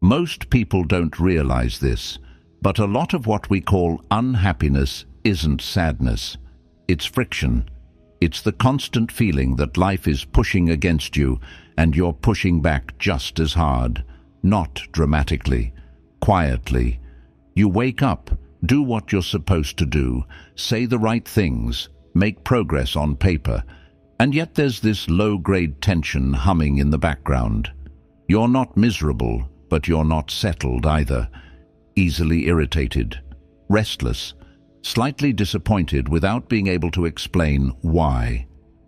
Most people don't realize this, but a lot of what we call unhappiness isn't sadness. It's friction. It's the constant feeling that life is pushing against you and you're pushing back just as hard. Not dramatically, quietly. You wake up, do what you're supposed to do, say the right things, make progress on paper, and yet there's this low-grade tension humming in the background. You're not miserable, but you're not settled either. Easily irritated, restless, slightly disappointed without being able to explain why.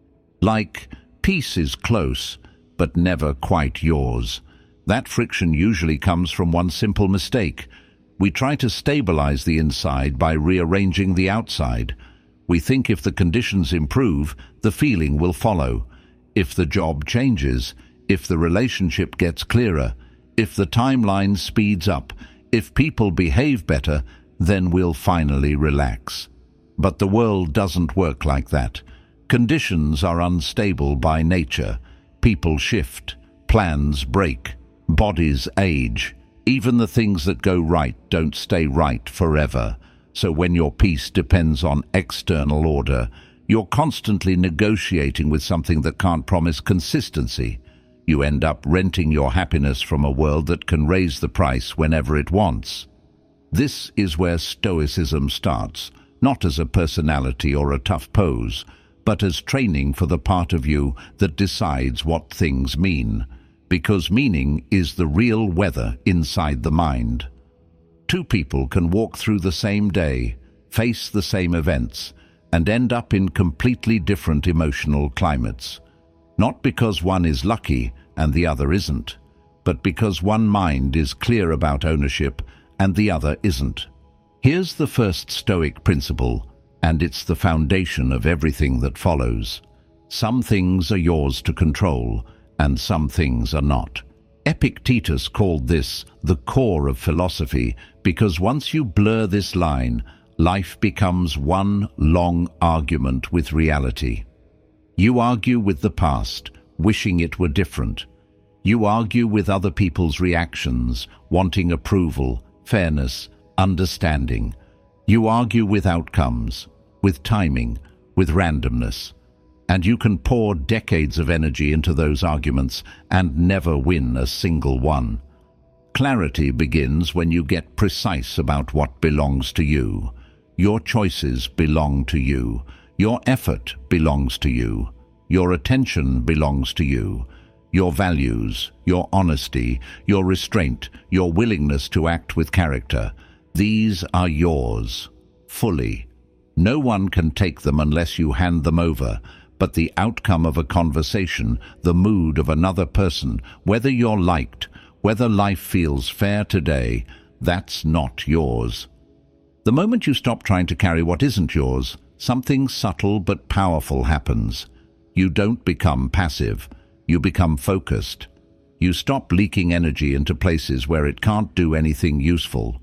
Like, peace is close, but never quite yours. That friction usually comes from one simple mistake. We try to stabilize the inside by rearranging the outside. We think if the conditions improve, the feeling will follow. If the job changes, if the relationship gets clearer, if the timeline speeds up, if people behave better, then we'll finally relax. But the world doesn't work like that. Conditions are unstable by nature. People shift, plans break, bodies age. Even the things that go right don't stay right forever. So when your peace depends on external order, you're constantly negotiating with something that can't promise consistency. You end up renting your happiness from a world that can raise the price whenever it wants. This is where Stoicism starts, not as a personality or a tough pose, but as training for the part of you that decides what things mean, because meaning is the real weather inside the mind. Two people can walk through the same day, face the same events, and end up in completely different emotional climates. Not because one is lucky and the other isn't, but because one mind is clear about ownership and the other isn't. Here's the first Stoic principle, and it's the foundation of everything that follows. Some things are yours to control, and some things are not. Epictetus called this the core of philosophy because once you blur this line, life becomes one long argument with reality. You argue with the past, wishing it were different. You argue with other people's reactions, wanting approval, fairness, understanding. You argue with outcomes, with timing, with randomness. And you can pour decades of energy into those arguments and never win a single one. Clarity begins when you get precise about what belongs to you. Your choices belong to you. Your effort belongs to you. Your attention belongs to you. Your values, your honesty, your restraint, your willingness to act with character, these are yours, fully. No one can take them unless you hand them over, but the outcome of a conversation, the mood of another person, whether you're liked, whether life feels fair today, that's not yours. The moment you stop trying to carry what isn't yours, something subtle but powerful happens. You don't become passive. You become focused. You stop leaking energy into places where it can't do anything useful.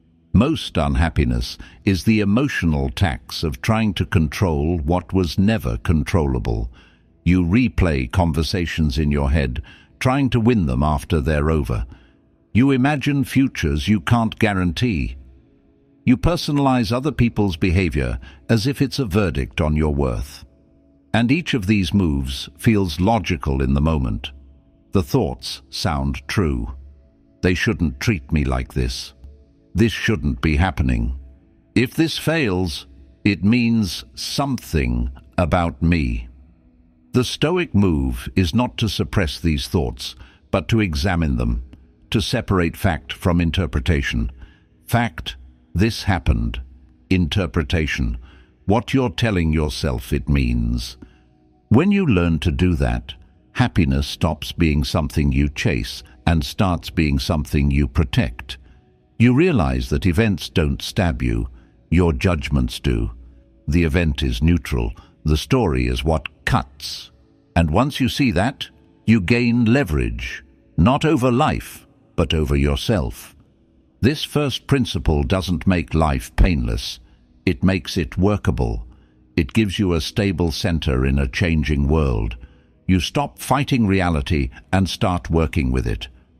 Most unhappiness is the emotional tax of trying to control what was never controllable. You replay conversations in your head, trying to win them after they're over. You imagine futures you can't guarantee. You personalize other people's behavior as if it's a verdict on your worth. And each of these moves feels logical in the moment. The thoughts sound true. They shouldn't treat me like this. This shouldn't be happening. If this fails, it means something about me. The Stoic move is not to suppress these thoughts, but to examine them, to separate fact from interpretation. Fact, this happened. Interpretation, what you're telling yourself it means. When you learn to do that, happiness stops being something you chase and starts being something you protect. You realize that events don't stab you, your judgments do. The event is neutral, the story is what cuts. And once you see that, you gain leverage, not over life, but over yourself. This first principle doesn't make life painless. It makes it workable. It gives you a stable center in a changing world. You stop fighting reality and start working with it.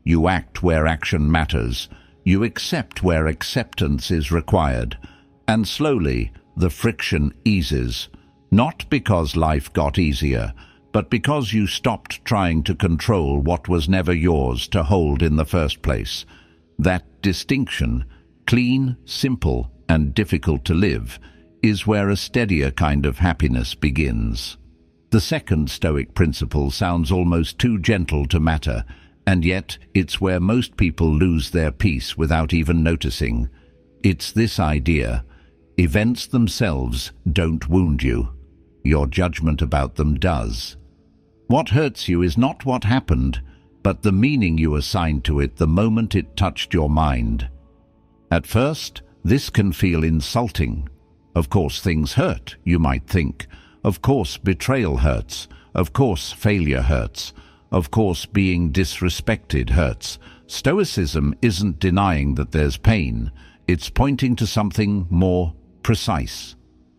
You act where action matters. You accept where acceptance is required. And slowly, the friction eases. Not because life got easier, but because you stopped trying to control what was never yours to hold in the first place. That distinction, clean, simple, and difficult to live, is where a steadier kind of happiness begins. The second Stoic principle sounds almost too gentle to matter, and yet it's where most people lose their peace without even noticing. It's this idea: events themselves don't wound you. Your judgment about them does. What hurts you is not what happened, but the meaning you assigned to it the moment it touched your mind. At first, this can feel insulting. Of course things hurt, you might think. Of course betrayal hurts. Of course failure hurts. Of course being disrespected hurts. Stoicism isn't denying that there's pain. It's pointing to something more precise.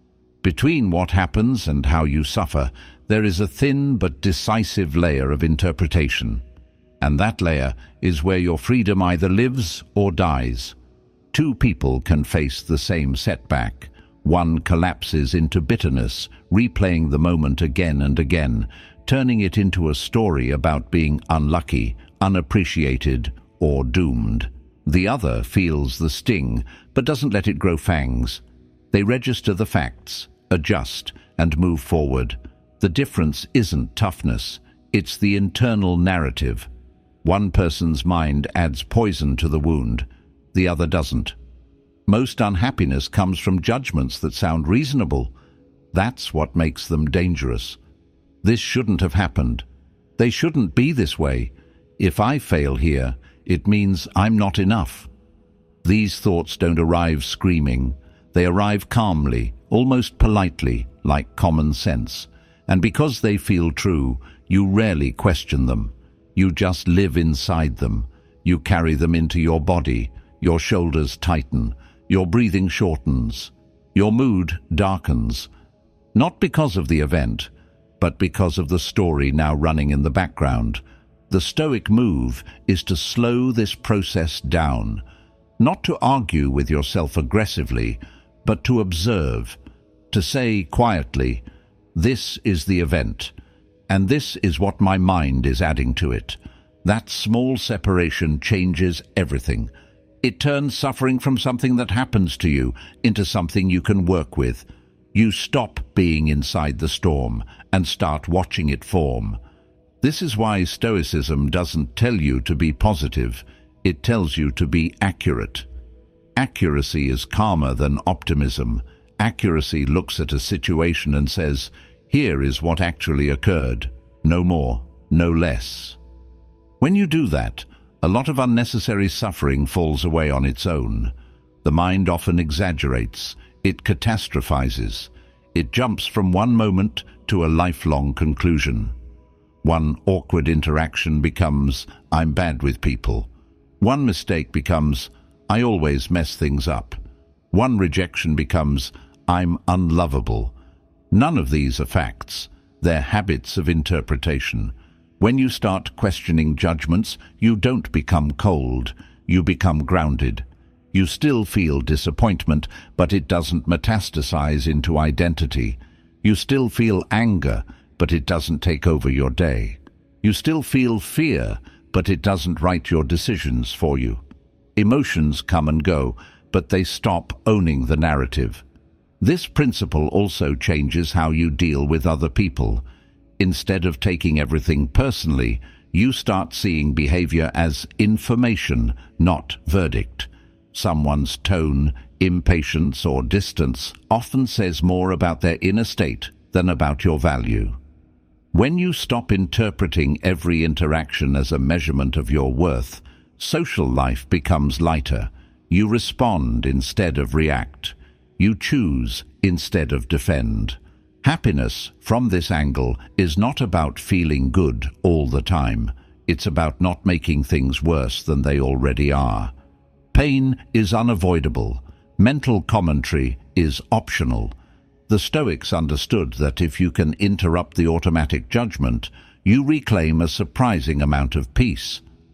Between what happens and how you suffer, there is a thin but decisive layer of interpretation. And that layer is where your freedom either lives or dies. Two people can face the same setback. One collapses into bitterness, replaying the moment again and again, turning it into a story about being unlucky, unappreciated, or doomed. The other feels the sting, but doesn't let it grow fangs. They register the facts, adjust, and move forward. The difference isn't toughness, it's the internal narrative. One person's mind adds poison to the wound, the other doesn't. Most unhappiness comes from judgments that sound reasonable. That's what makes them dangerous. This shouldn't have happened. They shouldn't be this way. If I fail here, it means I'm not enough. These thoughts don't arrive screaming. They arrive calmly, almost politely, like common sense. And because they feel true, you rarely question them. You just live inside them. You carry them into your body. Your shoulders tighten. Your breathing shortens. Your mood darkens. Not because of the event, but because of the story now running in the background. The Stoic move is to slow this process down. Not to argue with yourself aggressively, but to observe. To say quietly, this is the event, and this is what my mind is adding to it. That small separation changes everything. It turns suffering from something that happens to you into something you can work with. You stop being inside the storm and start watching it form. This is why Stoicism doesn't tell you to be positive. It tells you to be accurate. Accuracy is calmer than optimism. Accuracy looks at a situation and says, here is what actually occurred. No more, no less. When you do that, a lot of unnecessary suffering falls away on its own. The mind often exaggerates. It catastrophizes. It jumps from one moment to a lifelong conclusion. One awkward interaction becomes, I'm bad with people. One mistake becomes, I always mess things up. One rejection becomes, I'm unlovable. None of these are facts. They're habits of interpretation. When you start questioning judgments, you don't become cold. You become grounded. You still feel disappointment, but it doesn't metastasize into identity. You still feel anger, but it doesn't take over your day. You still feel fear, but it doesn't write your decisions for you. Emotions come and go, but they stop owning the narrative. This principle also changes how you deal with other people. Instead of taking everything personally, you start seeing behavior as information, not verdict. Someone's tone, impatience, or distance often says more about their inner state than about your value. When you stop interpreting every interaction as a measurement of your worth, social life becomes lighter. You respond instead of react. You choose instead of defend. Happiness, from this angle, is not about feeling good all the time. It's about not making things worse than they already are. Pain is unavoidable. Mental commentary is optional. The Stoics understood that if you can interrupt the automatic judgment, you reclaim a surprising amount of peace.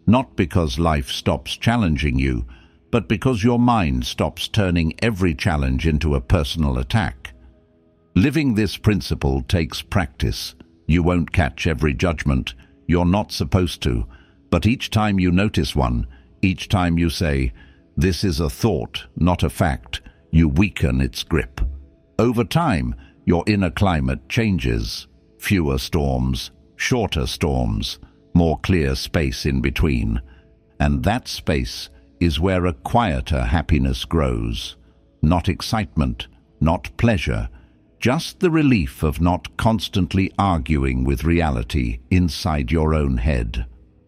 not because life stops challenging you, but because your mind stops turning every challenge into a personal attack. Living this principle takes practice. You won't catch every judgment. You're not supposed to. But each time you notice one, each time you say, "This is a thought, not a fact," you weaken its grip. Over time, your inner climate changes. Fewer storms, shorter storms, more clear space in between. And that space is where a quieter happiness grows. Not excitement, not pleasure, just the relief of not constantly arguing with reality inside your own head.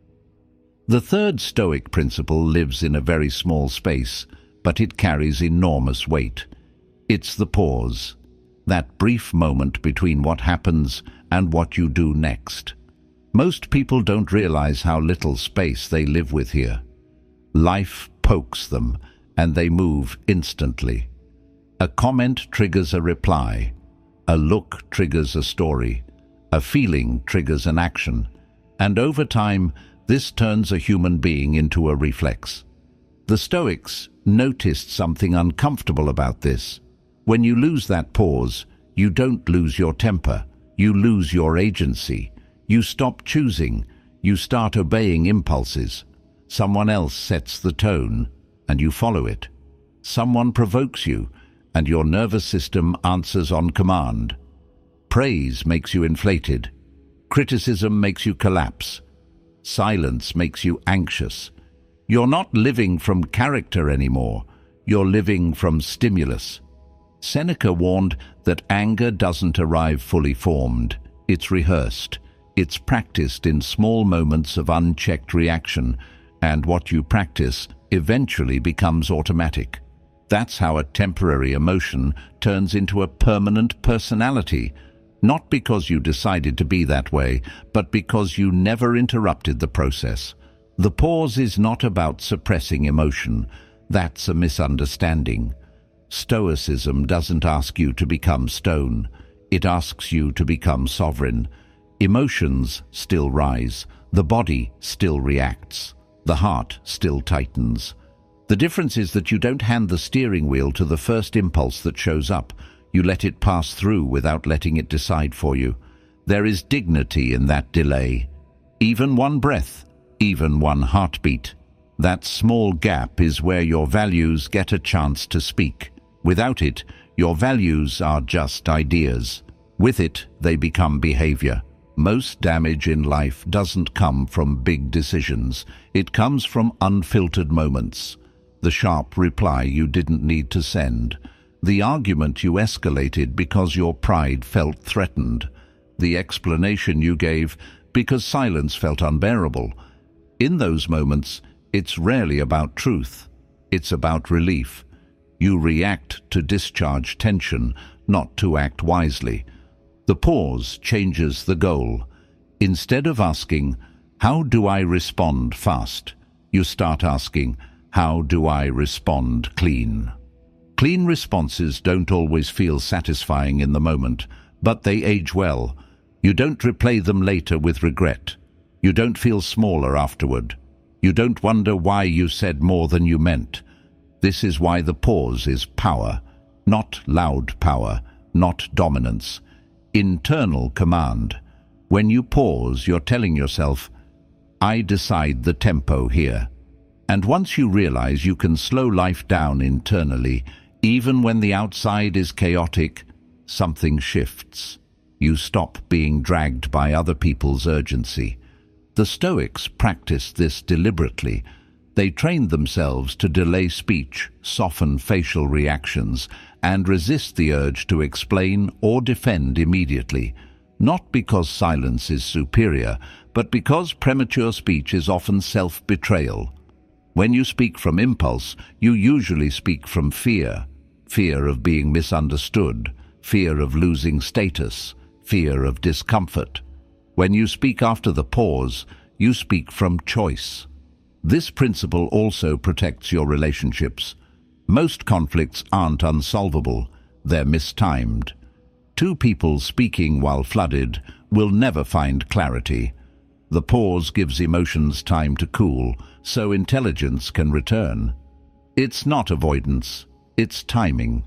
The third Stoic principle lives in a very small space, but it carries enormous weight. It's the pause, that brief moment between what happens and what you do next. Most people don't realize how little space they live with here. Life pokes them, and they move instantly. A comment triggers a reply. A look triggers a story. A feeling triggers an action. And over time, this turns a human being into a reflex. The Stoics noticed something uncomfortable about this. When you lose that pause, you don't lose your temper. You lose your agency. You stop choosing. You start obeying impulses. Someone else sets the tone, and you follow it. Someone provokes you, and your nervous system answers on command. Praise makes you inflated. Criticism makes you collapse. Silence makes you anxious. You're not living from character anymore. You're living from stimulus. Seneca warned that anger doesn't arrive fully formed. It's rehearsed. It's practiced in small moments of unchecked reaction, and what you practice eventually becomes automatic. That's how a temporary emotion turns into a permanent personality, not because you decided to be that way, but because you never interrupted the process. The pause is not about suppressing emotion. That's a misunderstanding. Stoicism doesn't ask you to become stone. It asks you to become sovereign. Emotions still rise. The body still reacts. The heart still tightens. The difference is that you don't hand the steering wheel to the first impulse that shows up. You let it pass through without letting it decide for you. There is dignity in that delay. Even one breath, even one heartbeat. That small gap is where your values get a chance to speak. Without it, your values are just ideas. With it, they become behavior. Most damage in life doesn't come from big decisions. It comes from unfiltered moments. The sharp reply you didn't need to send. The argument you escalated because your pride felt threatened. The explanation you gave because silence felt unbearable. In those moments, it's rarely about truth. It's about relief. You react to discharge tension, not to act wisely. The pause changes the goal. Instead of asking, "How do I respond fast?" you start asking, "How do I respond clean?" Clean responses don't always feel satisfying in the moment, but they age well. You don't replay them later with regret. You don't feel smaller afterward. You don't wonder why you said more than you meant. This is why the pause is power, not loud power, not dominance. Internal command. When you pause, you're telling yourself, "I decide the tempo here." And once you realize you can slow life down internally, even when the outside is chaotic, something shifts. You stop being dragged by other people's urgency. The Stoics practiced this deliberately. They trained themselves to delay speech, soften facial reactions, and resist the urge to explain or defend immediately, not because silence is superior, but because premature speech is often self-betrayal. When you speak from impulse, you usually speak from fear. Fear of being misunderstood, fear of losing status, fear of discomfort. When you speak after the pause, you speak from choice. This principle also protects your relationships. Most conflicts aren't unsolvable, they're mistimed. Two people speaking while flooded will never find clarity. The pause gives emotions time to cool, so intelligence can return. It's not avoidance, it's timing.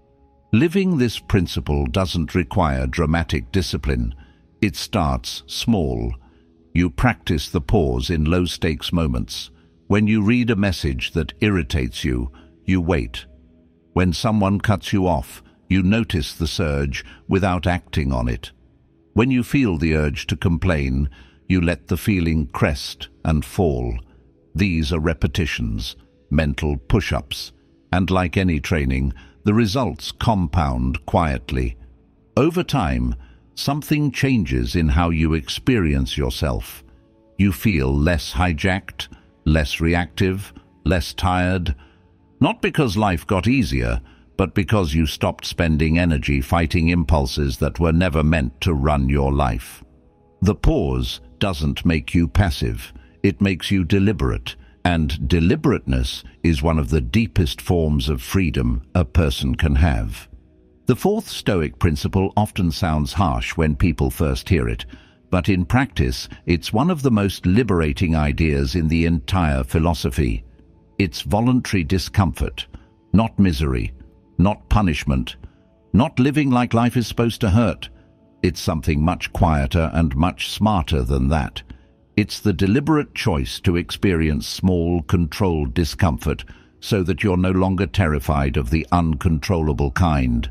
Living this principle doesn't require dramatic discipline. It starts small. You practice the pause in low-stakes moments. When you read a message that irritates you, you wait. When someone cuts you off, you notice the surge without acting on it. When you feel the urge to complain, you let the feeling crest and fall. These are repetitions, mental push-ups, and like any training, the results compound quietly. Over time, something changes in how you experience yourself. You feel less hijacked, less reactive, less tired, not because life got easier, but because you stopped spending energy fighting impulses that were never meant to run your life. The pause doesn't make you passive, it makes you deliberate, and deliberateness is one of the deepest forms of freedom a person can have. The fourth Stoic principle often sounds harsh when people first hear it, but in practice, it's one of the most liberating ideas in the entire philosophy. It's voluntary discomfort, not misery, not punishment, not living like life is supposed to hurt. It's something much quieter and much smarter than that. It's the deliberate choice to experience small, controlled discomfort so that you're no longer terrified of the uncontrollable kind.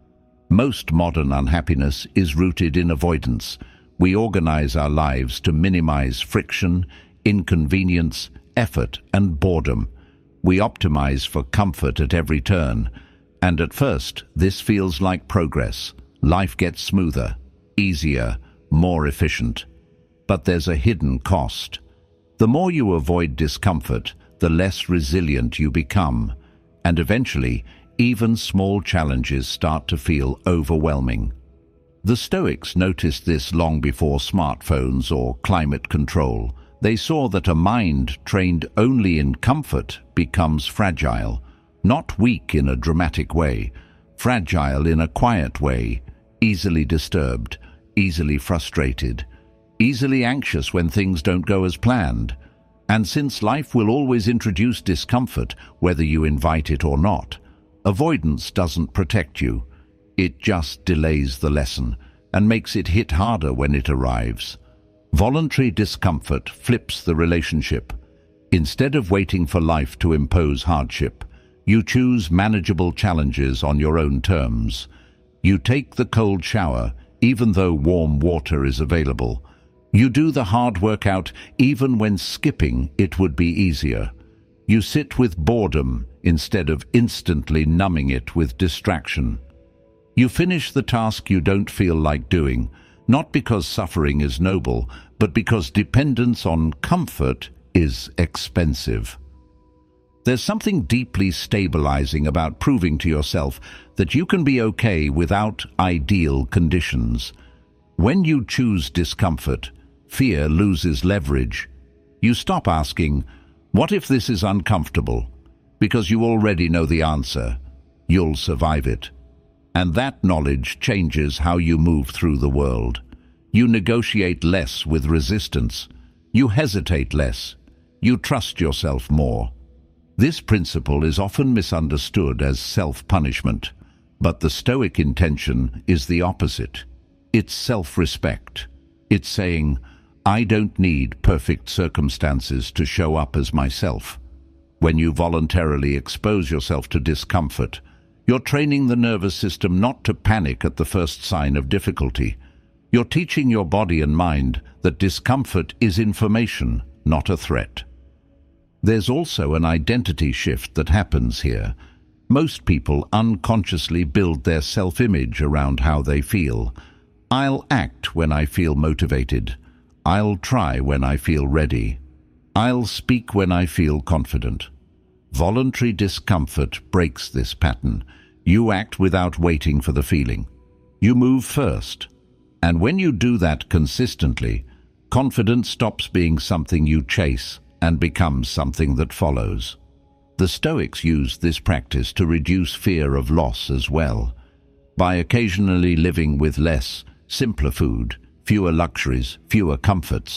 Most modern unhappiness is rooted in avoidance. We organize our lives to minimize friction, inconvenience, effort, and boredom. We optimize for comfort at every turn. And at first, this feels like progress. Life gets smoother, easier, more efficient. But there's a hidden cost. The more you avoid discomfort, the less resilient you become. And eventually, even small challenges start to feel overwhelming. The Stoics noticed this long before smartphones or climate control. They saw that a mind trained only in comfort becomes fragile, not weak in a dramatic way, fragile in a quiet way, easily disturbed, easily frustrated, easily anxious when things don't go as planned. And since life will always introduce discomfort, whether you invite it or not, avoidance doesn't protect you. It just delays the lesson and makes it hit harder when it arrives. Voluntary discomfort flips the relationship. Instead of waiting for life to impose hardship, you choose manageable challenges on your own terms. You take the cold shower, even though warm water is available. You do the hard workout, even when skipping it would be easier. You sit with boredom instead of instantly numbing it with distraction. You finish the task you don't feel like doing, not because suffering is noble, but because dependence on comfort is expensive. There's something deeply stabilizing about proving to yourself that you can be okay without ideal conditions. When you choose discomfort, fear loses leverage. You stop asking, "What if this is uncomfortable?" Because you already know the answer. You'll survive it. And that knowledge changes how you move through the world. You negotiate less with resistance. You hesitate less. You trust yourself more. This principle is often misunderstood as self-punishment, but the Stoic intention is the opposite. It's self-respect. It's saying, I don't need perfect circumstances to show up as myself. When you voluntarily expose yourself to discomfort, you're training the nervous system not to panic at the first sign of difficulty. You're teaching your body and mind that discomfort is information, not a threat. There's also an identity shift that happens here. Most people unconsciously build their self-image around how they feel. I'll act when I feel motivated. I'll try when I feel ready. I'll speak when I feel confident. Voluntary discomfort breaks this pattern. You act without waiting for the feeling. You move first. And when you do that consistently, confidence stops being something you chase and becomes something that follows. The Stoics used this practice to reduce fear of loss as well. By occasionally living with less, simpler food, fewer luxuries, fewer comforts,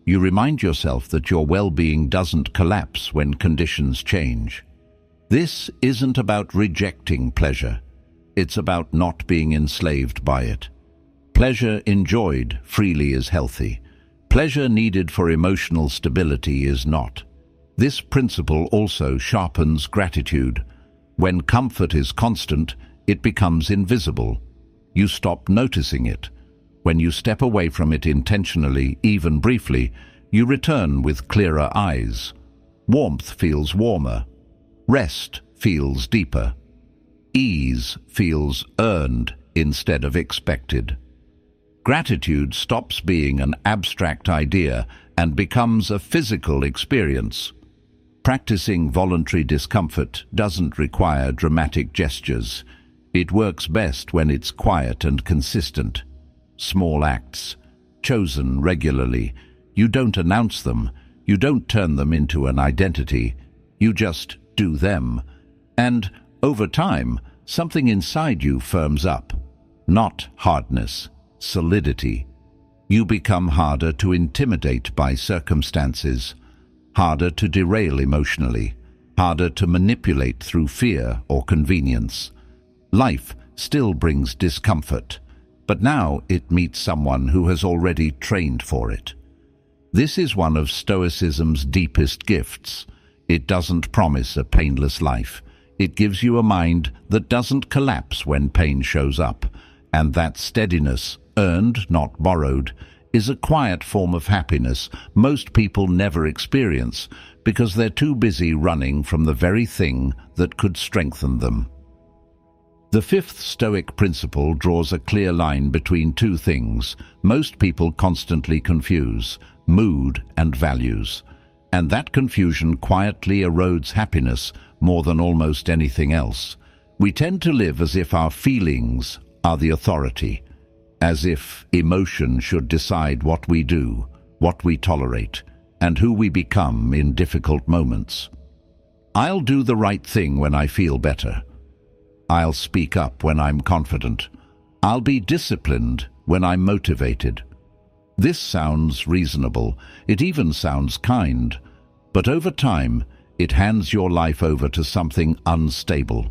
You remind yourself that your well-being doesn't collapse when conditions change. This isn't about rejecting pleasure. It's about not being enslaved by it. Pleasure enjoyed freely is healthy. Pleasure needed for emotional stability is not. This principle also sharpens gratitude. When comfort is constant, it becomes invisible. You stop noticing it. When you step away from it intentionally, even briefly, you return with clearer eyes. Warmth feels warmer. Rest feels deeper. Ease feels earned instead of expected. Gratitude stops being an abstract idea and becomes a physical experience. Practicing voluntary discomfort doesn't require dramatic gestures. It works best when it's quiet and consistent. Small acts, chosen regularly. You don't announce them. You don't turn them into an identity. You just do them. And over time, something inside you firms up. Not hardness, solidity. You become harder to intimidate by circumstances, harder to derail emotionally, harder to manipulate through fear or convenience. Life still brings discomfort, but now it meets someone who has already trained for it. This is one of Stoicism's deepest gifts. It doesn't promise a painless life. It gives you a mind that doesn't collapse when pain shows up, and that steadiness, earned, not borrowed, is a quiet form of happiness most people never experience because they're too busy running from the very thing that could strengthen them. The fifth Stoic principle draws a clear line between two things most people constantly confuse: mood and values. And that confusion quietly erodes happiness more than almost anything else. We tend to live as if our feelings are the authority, as if emotion should decide what we do, what we tolerate, and who we become in difficult moments. I'll do the right thing when I feel better. I'll speak up when I'm confident. I'll be disciplined when I'm motivated. This sounds reasonable. It even sounds kind. But over time, it hands your life over to something unstable.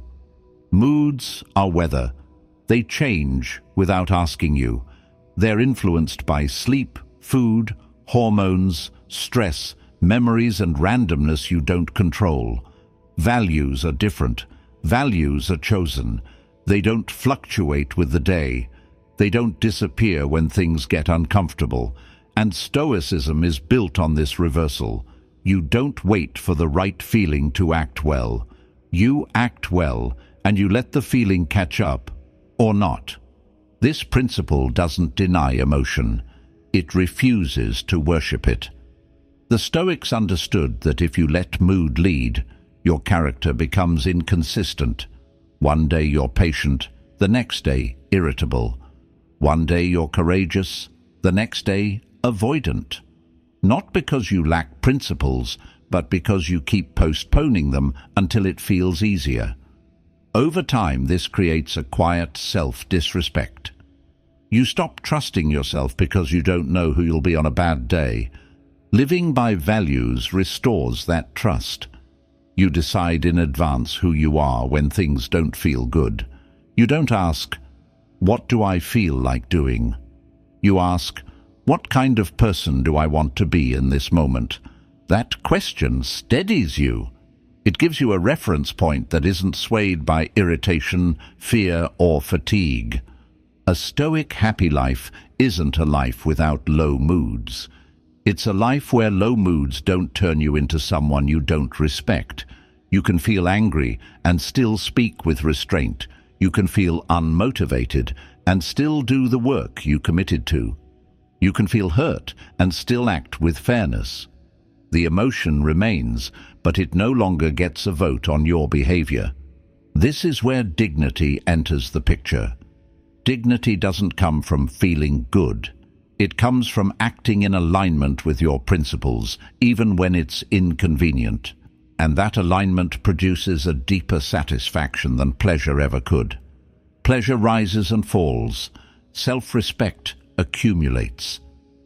Moods are weather. They change without asking you. They're influenced by sleep, food, hormones, stress, memories, and randomness you don't control. Values are different. Values are chosen. They don't fluctuate with the day. They don't disappear when things get uncomfortable. And Stoicism is built on this reversal. You don't wait for the right feeling to act well. You act well, and you let the feeling catch up, or not. This principle doesn't deny emotion. It refuses to worship it. The Stoics understood that if you let mood lead, your character becomes inconsistent. One day you're patient, the next day irritable. One day you're courageous, the next day avoidant. Not because you lack principles, but because you keep postponing them until it feels easier. Over time, this creates a quiet self-disrespect. You stop trusting yourself because you don't know who you'll be on a bad day. Living by values restores that trust. You decide in advance who you are when things don't feel good. You don't ask, "What do I feel like doing?" You ask, "What kind of person do I want to be in this moment?" That question steadies you. It gives you a reference point that isn't swayed by irritation, fear, or fatigue. A Stoic happy life isn't a life without low moods. It's a life where low moods don't turn you into someone you don't respect. You can feel angry and still speak with restraint. You can feel unmotivated and still do the work you committed to. You can feel hurt and still act with fairness. The emotion remains, but it no longer gets a vote on your behavior. This is where dignity enters the picture. Dignity doesn't come from feeling good. It comes from acting in alignment with your principles, even when it's inconvenient. And that alignment produces a deeper satisfaction than pleasure ever could. Pleasure rises and falls. Self-respect accumulates.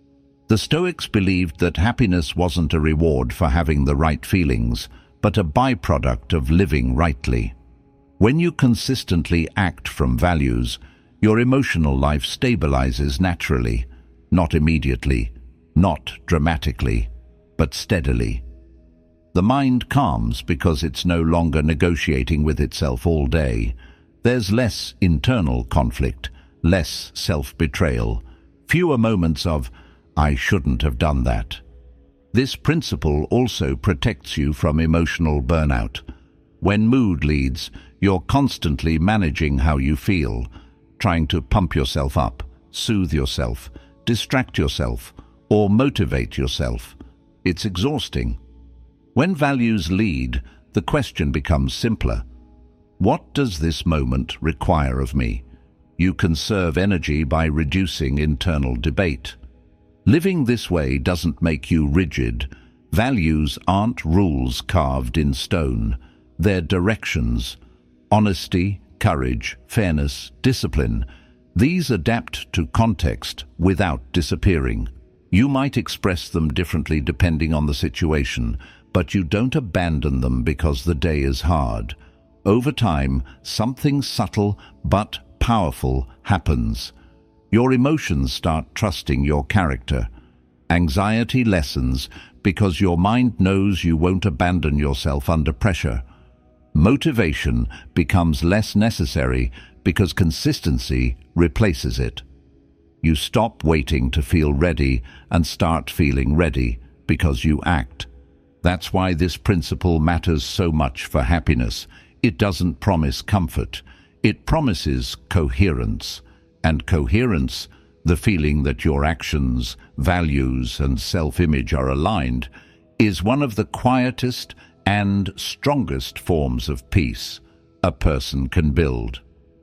The Stoics believed that happiness wasn't a reward for having the right feelings, but a byproduct of living rightly. When you consistently act from values, your emotional life stabilizes naturally, not immediately, not dramatically, but steadily. The mind calms because it's no longer negotiating with itself all day. There's less internal conflict, less self-betrayal, fewer moments of, "I shouldn't have done that." This principle also protects you from emotional burnout. When mood leads, you're constantly managing how you feel, trying to pump yourself up, soothe yourself, distract yourself, or motivate yourself. It's exhausting. When values lead, the question becomes simpler. What does this moment require of me? You conserve energy by reducing internal debate. Living this way doesn't make you rigid. Values aren't rules carved in stone. They're directions. Honesty, courage, fairness, discipline. These adapt to context without disappearing. You might express them differently depending on the situation, but you don't abandon them because the day is hard. Over time, something subtle but powerful happens. Your emotions start trusting your character. Anxiety lessens because your mind knows you won't abandon yourself under pressure. Motivation becomes less necessary because consistency replaces it. You stop waiting to feel ready and start feeling ready because you act. That's why this principle matters so much for happiness. It doesn't promise comfort. It promises coherence. And coherence, the feeling that your actions, values, and self-image are aligned, is one of the quietest and strongest forms of peace a person can build.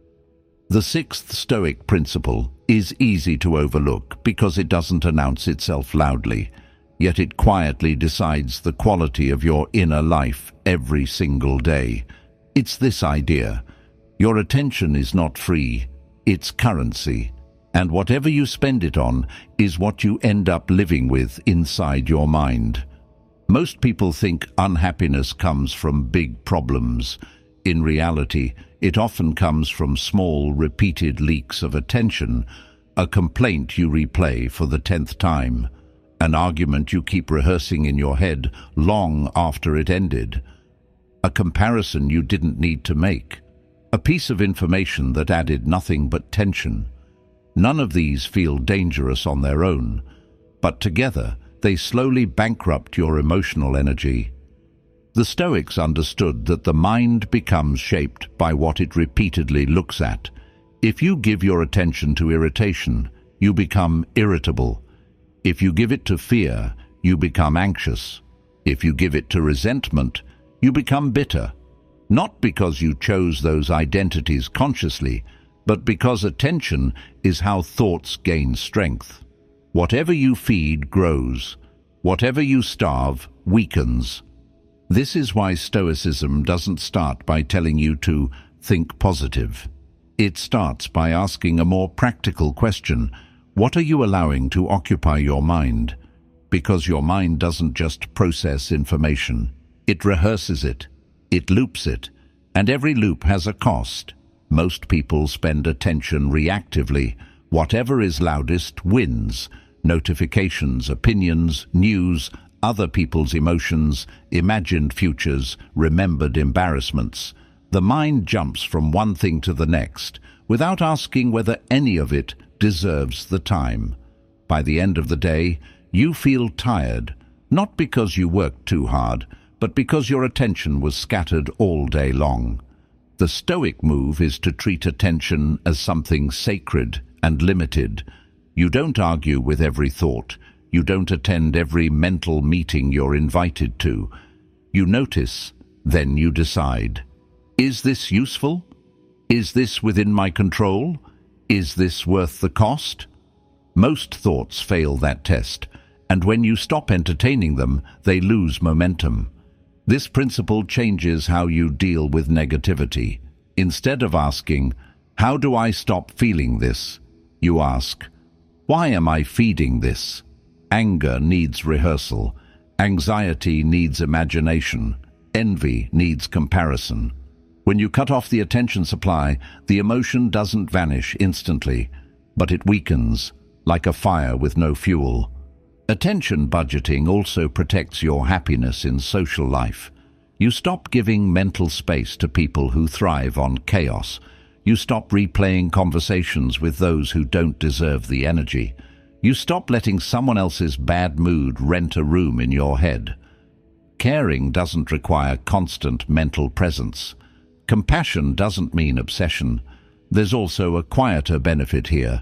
The sixth Stoic principle is easy to overlook because it doesn't announce itself loudly, yet it quietly decides the quality of your inner life every single day. It's this idea: your attention is not free, it's currency, and whatever you spend it on is what you end up living with inside your mind. Most people think unhappiness comes from big problems. In reality, it often comes from small, repeated leaks of attention, a complaint you replay for the 10th time, an argument you keep rehearsing in your head long after it ended, a comparison you didn't need to make, a piece of information that added nothing but tension. None of these feel dangerous on their own, but together they slowly bankrupt your emotional energy. The Stoics understood that the mind becomes shaped by what it repeatedly looks at. If you give your attention to irritation, you become irritable. If you give it to fear, you become anxious. If you give it to resentment, you become bitter. Not because you chose those identities consciously, but because attention is how thoughts gain strength. Whatever you feed grows. Whatever you starve weakens. This is why Stoicism doesn't start by telling you to think positive. It starts by asking a more practical question: what are you allowing to occupy your mind? Because your mind doesn't just process information. It rehearses it. It loops it. And every loop has a cost. Most people spend attention reactively. Whatever is loudest wins. Notifications, opinions, news, other people's emotions, imagined futures, remembered embarrassments. The mind jumps from one thing to the next, without asking whether any of it deserves the time. By the end of the day, you feel tired, not because you worked too hard, but because your attention was scattered all day long. The Stoic move is to treat attention as something sacred and limited. You don't argue with every thought. You don't attend every mental meeting you're invited to. You notice, then you decide. Is this useful? Is this within my control? Is this worth the cost? Most thoughts fail that test, and when you stop entertaining them, they lose momentum. This principle changes how you deal with negativity. Instead of asking, "How do I stop feeling this?" you ask, "Why am I feeding this?" Anger needs rehearsal. Anxiety needs imagination. Envy needs comparison. When you cut off the attention supply, the emotion doesn't vanish instantly, but it weakens, like a fire with no fuel. Attention budgeting also protects your happiness in social life. You stop giving mental space to people who thrive on chaos. You stop replaying conversations with those who don't deserve the energy. You stop letting someone else's bad mood rent a room in your head. Caring doesn't require constant mental presence. Compassion doesn't mean obsession. There's also a quieter benefit here.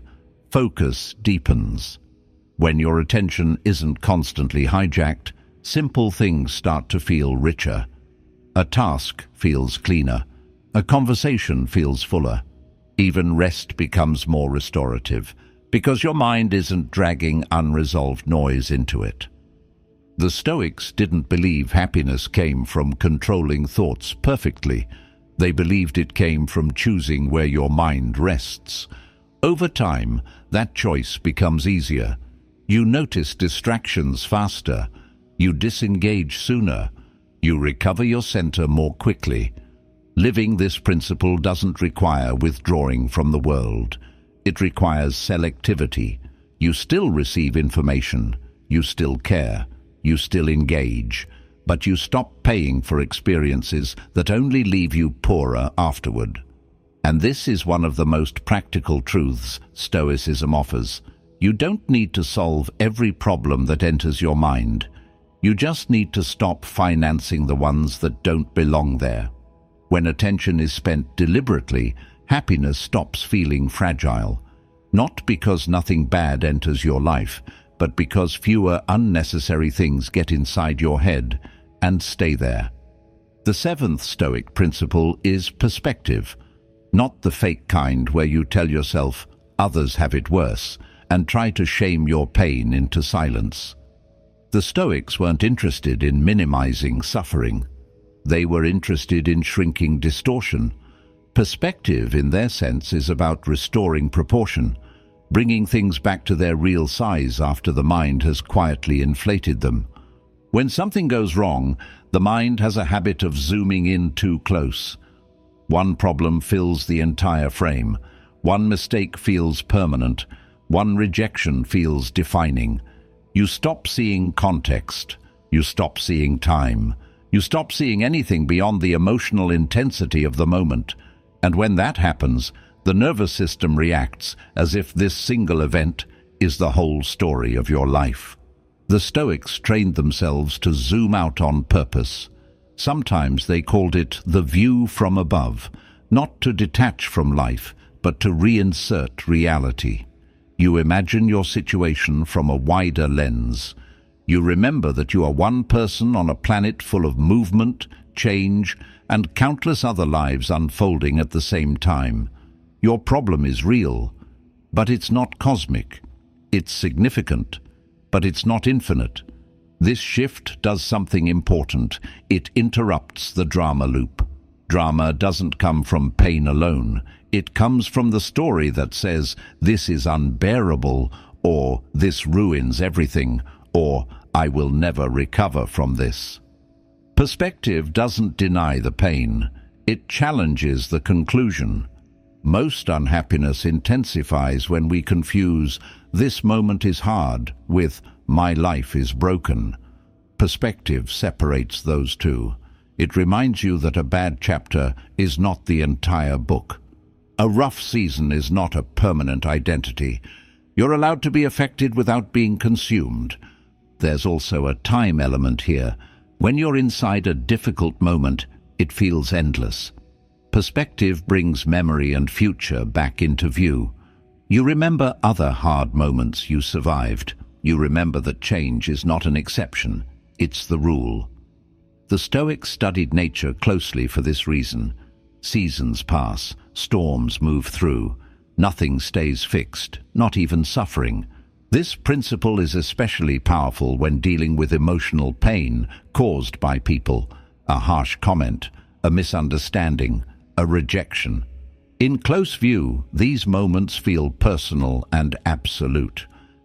Focus deepens. When your attention isn't constantly hijacked, simple things start to feel richer. A task feels cleaner. A conversation feels fuller. Even rest becomes more restorative, because your mind isn't dragging unresolved noise into it. The Stoics didn't believe happiness came from controlling thoughts perfectly. They believed it came from choosing where your mind rests. Over time, that choice becomes easier. You notice distractions faster. You disengage sooner. You recover your center more quickly. Living this principle doesn't require withdrawing from the world. It requires selectivity. You still receive information. You still care. You still engage. But you stop paying for experiences that only leave you poorer afterward. And this is one of the most practical truths Stoicism offers. You don't need to solve every problem that enters your mind. You just need to stop financing the ones that don't belong there. When attention is spent deliberately, happiness stops feeling fragile. Not because nothing bad enters your life, but because fewer unnecessary things get inside your head and stay there. The seventh Stoic principle is perspective. Not the fake kind where you tell yourself others have it worse and try to shame your pain into silence. The Stoics weren't interested in minimizing suffering. They were interested in shrinking distortion. Perspective, in their sense, is about restoring proportion, bringing things back to their real size after the mind has quietly inflated them. When something goes wrong, the mind has a habit of zooming in too close. One problem fills the entire frame. One mistake feels permanent. One rejection feels defining. You stop seeing context. You stop seeing time. You stop seeing anything beyond the emotional intensity of the moment. And when that happens, the nervous system reacts as if this single event is the whole story of your life. The Stoics trained themselves to zoom out on purpose. Sometimes they called it the view from above, not to detach from life, but to reinsert reality. You imagine your situation from a wider lens. You remember that you are one person on a planet full of movement, change, and countless other lives unfolding at the same time. Your problem is real, but it's not cosmic. It's significant, but it's not infinite. This shift does something important. It interrupts the drama loop. Drama doesn't come from pain alone. It comes from the story that says, this is unbearable, or this ruins everything, or I will never recover from this. Perspective doesn't deny the pain. It challenges the conclusion. Most unhappiness intensifies when we confuse "this moment is hard" with "my life is broken." Perspective separates those two. It reminds you that a bad chapter is not the entire book. A rough season is not a permanent identity. You're allowed to be affected without being consumed. There's also a time element here. When you're inside a difficult moment, it feels endless. Perspective brings memory and future back into view. You remember other hard moments you survived. You remember that change is not an exception, it's the rule. The Stoics studied nature closely for this reason. Seasons pass, storms move through. Nothing stays fixed, not even suffering. This principle is especially powerful when dealing with emotional pain caused by people, a harsh comment, a misunderstanding, a rejection. In close view, these moments feel personal and absolute.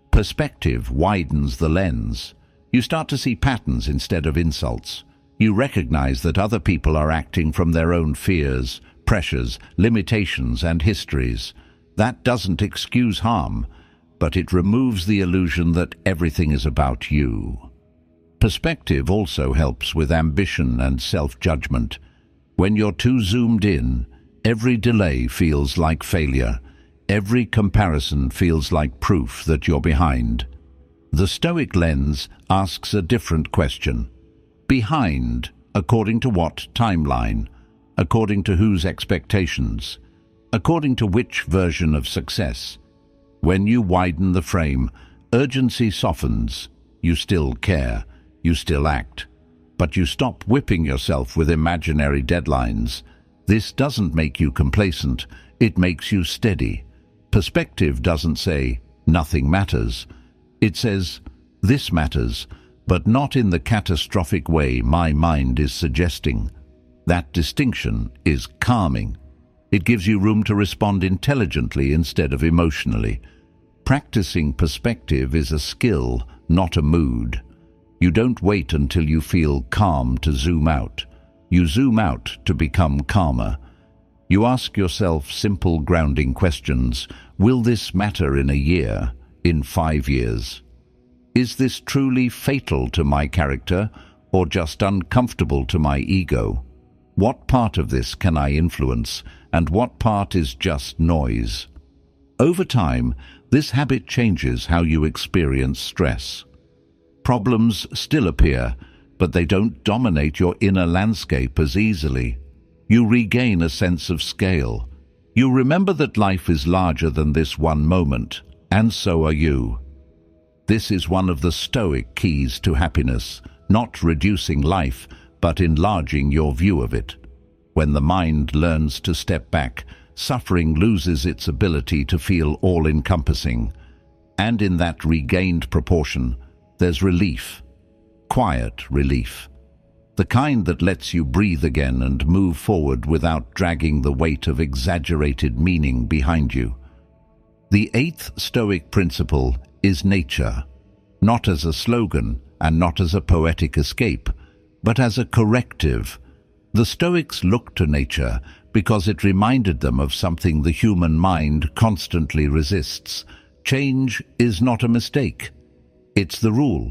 Perspective widens the lens. You start to see patterns instead of insults. You recognize that other people are acting from their own fears, pressures, limitations, and histories. That doesn't excuse harm, but it removes the illusion that everything is about you. Perspective also helps with ambition and self-judgment. When you're too zoomed in, every delay feels like failure. Every comparison feels like proof that you're behind. The Stoic lens asks a different question. Behind, according to what timeline? According to whose expectations? According to which version of success? When you widen the frame, urgency softens. You still care. You still act. But you stop whipping yourself with imaginary deadlines. This doesn't make you complacent. It makes you steady. Perspective doesn't say, nothing matters. It says, this matters, but not in the catastrophic way my mind is suggesting. That distinction is calming. It gives you room to respond intelligently instead of emotionally. Practicing perspective is a skill, not a mood. You don't wait until you feel calm to zoom out. You zoom out to become calmer. You ask yourself simple grounding questions. Will this matter in a year, in 5 years? Is this truly fatal to my character or just uncomfortable to my ego? What part of this can I influence and what part is just noise? Over time, this habit changes how you experience stress. Problems still appear, but they don't dominate your inner landscape as easily. You regain a sense of scale. You remember that life is larger than this one moment, and so are you. This is one of the Stoic keys to happiness, not reducing life, but enlarging your view of it. When the mind learns to step back, suffering loses its ability to feel all-encompassing. And in that regained proportion, there's relief. Quiet relief. The kind that lets you breathe again and move forward without dragging the weight of exaggerated meaning behind you. The 8th Stoic principle is nature, not as a slogan and not as a poetic escape, but as a corrective. The Stoics looked to nature because it reminded them of something the human mind constantly resists. Change is not a mistake. It's the rule.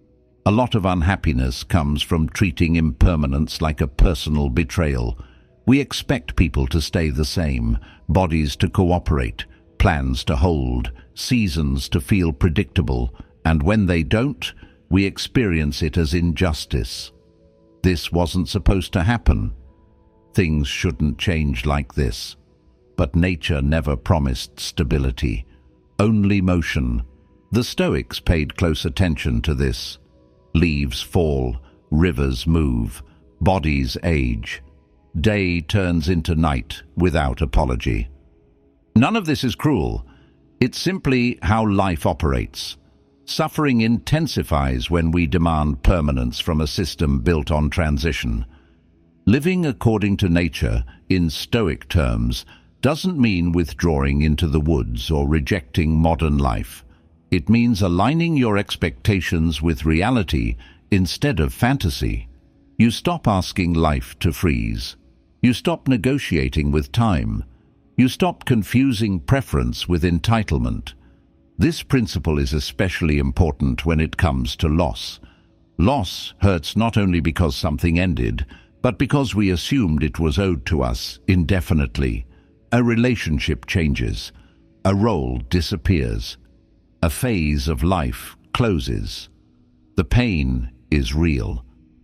A lot of unhappiness comes from treating impermanence like a personal betrayal. We expect people to stay the same, bodies to cooperate, plans to hold, seasons to feel predictable, and when they don't, we experience it as injustice. This wasn't supposed to happen. Things shouldn't change like this. But nature never promised stability, only motion. The Stoics paid close attention to this. Leaves fall, rivers move, bodies age. Day turns into night without apology. None of this is cruel. It's simply how life operates. Suffering intensifies when we demand permanence from a system built on transition. Living according to nature, in Stoic terms, doesn't mean withdrawing into the woods or rejecting modern life. It means aligning your expectations with reality instead of fantasy. You stop asking life to freeze. You stop negotiating with time. You stop confusing preference with entitlement. This principle is especially important when it comes to loss. Loss hurts not only because something ended, but because we assumed it was owed to us indefinitely. A relationship changes. A role disappears. A phase of life closes. The pain is real.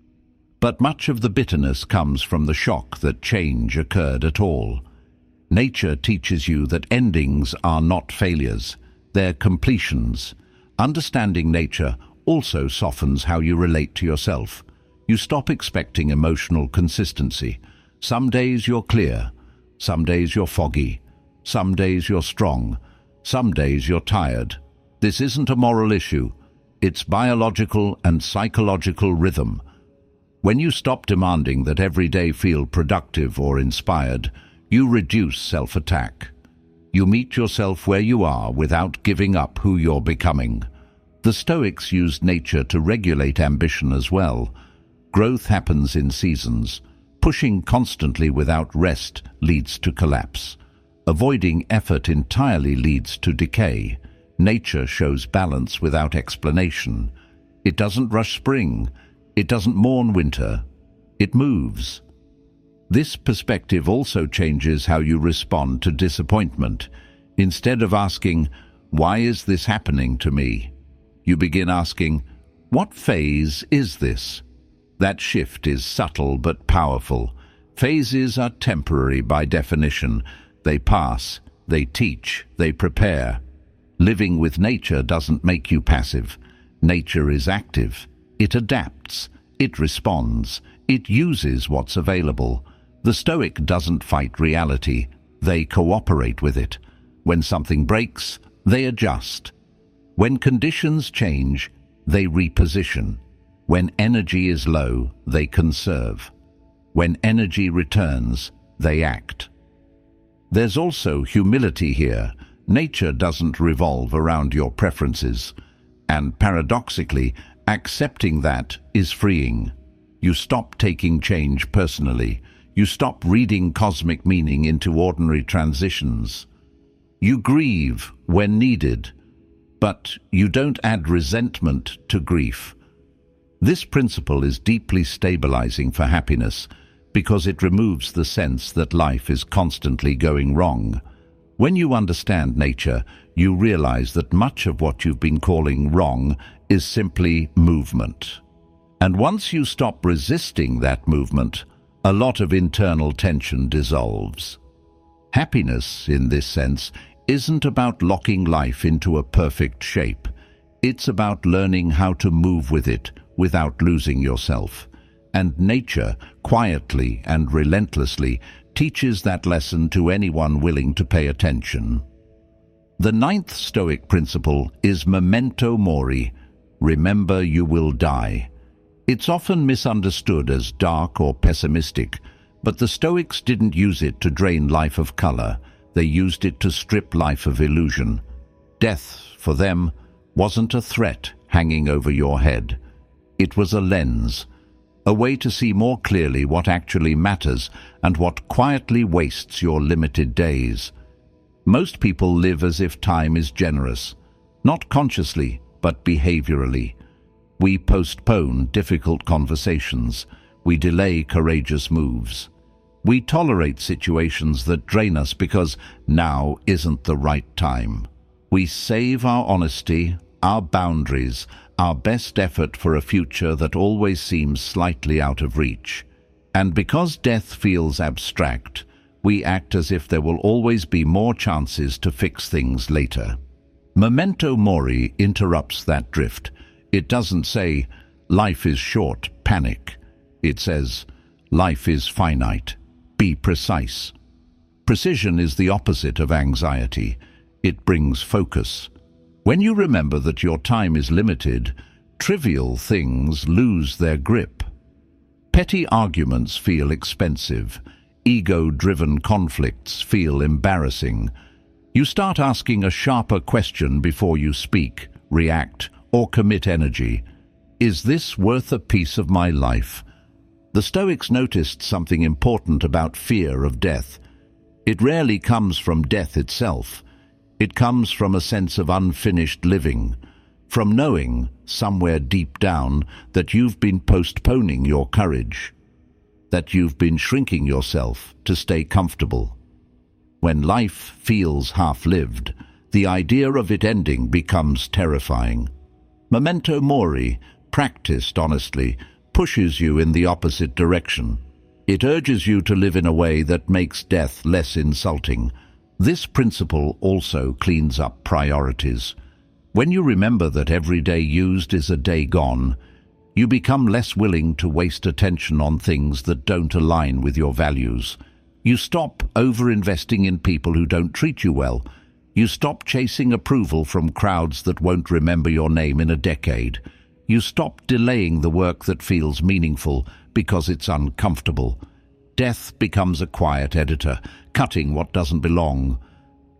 But much of the bitterness comes from the shock that change occurred at all. Nature teaches you that endings are not failures, they're completions. Understanding nature also softens how you relate to yourself. You stop expecting emotional consistency. Some days you're clear, some days you're foggy, some days you're strong, some days you're tired. This isn't a moral issue. It's biological and psychological rhythm. When you stop demanding that every day feel productive or inspired, you reduce self-attack. You meet yourself where you are without giving up who you're becoming. The Stoics used nature to regulate ambition as well. Growth happens in seasons. Pushing constantly without rest leads to collapse. Avoiding effort entirely leads to decay. Nature shows balance without explanation. It doesn't rush spring. It doesn't mourn winter. It moves. This perspective also changes how you respond to disappointment. Instead of asking, "Why is this happening to me?" you begin asking, "What phase is this?" That shift is subtle but powerful. Phases are temporary by definition. They pass, they teach, they prepare. Living with nature doesn't make you passive. Nature is active. It adapts. It responds. It uses what's available. The Stoic doesn't fight reality. They cooperate with it. When something breaks, they adjust. When conditions change, they reposition. When energy is low, they conserve. When energy returns, they act. There's also humility here. Nature doesn't revolve around your preferences. And paradoxically, accepting that is freeing. You stop taking change personally. You stop reading cosmic meaning into ordinary transitions. You grieve when needed, but you don't add resentment to grief. This principle is deeply stabilizing for happiness because it removes the sense that life is constantly going wrong. When you understand nature, you realize that much of what you've been calling wrong is simply movement. And once you stop resisting that movement, a lot of internal tension dissolves. Happiness, in this sense, isn't about locking life into a perfect shape. It's about learning how to move with it without losing yourself. And nature, quietly and relentlessly, teaches that lesson to anyone willing to pay attention. The ninth Stoic principle is memento mori, remember you will die. It's often misunderstood as dark or pessimistic, but the Stoics didn't use it to drain life of color. They used it to strip life of illusion. Death, for them, wasn't a threat hanging over your head. It was a lens, a way to see more clearly what actually matters and what quietly wastes your limited days. Most people live as if time is generous, not consciously, but behaviorally. We postpone difficult conversations. We delay courageous moves. We tolerate situations that drain us because now isn't the right time. We save our honesty, our boundaries, our best effort for a future that always seems slightly out of reach. And because death feels abstract, we act as if there will always be more chances to fix things later. Memento mori interrupts that drift. It doesn't say, "Life is short, panic." It says, "Life is finite, be precise." Precision is the opposite of anxiety. It brings focus. When you remember that your time is limited, trivial things lose their grip. Petty arguments feel expensive. Ego-driven conflicts feel embarrassing. You start asking a sharper question before you speak, react, or commit energy. Is this worth a piece of my life? The Stoics noticed something important about fear of death. It rarely comes from death itself. It comes from a sense of unfinished living, from knowing, somewhere deep down, that you've been postponing your courage, that you've been shrinking yourself to stay comfortable. When life feels half-lived, the idea of it ending becomes terrifying. Memento mori, practiced honestly, pushes you in the opposite direction. It urges you to live in a way that makes death less insulting. This principle also cleans up priorities. When you remember that every day used is a day gone, you become less willing to waste attention on things that don't align with your values. You stop over-investing in people who don't treat you well. You stop chasing approval from crowds that won't remember your name in a decade. You stop delaying the work that feels meaningful because it's uncomfortable. Death becomes a quiet editor, cutting what doesn't belong.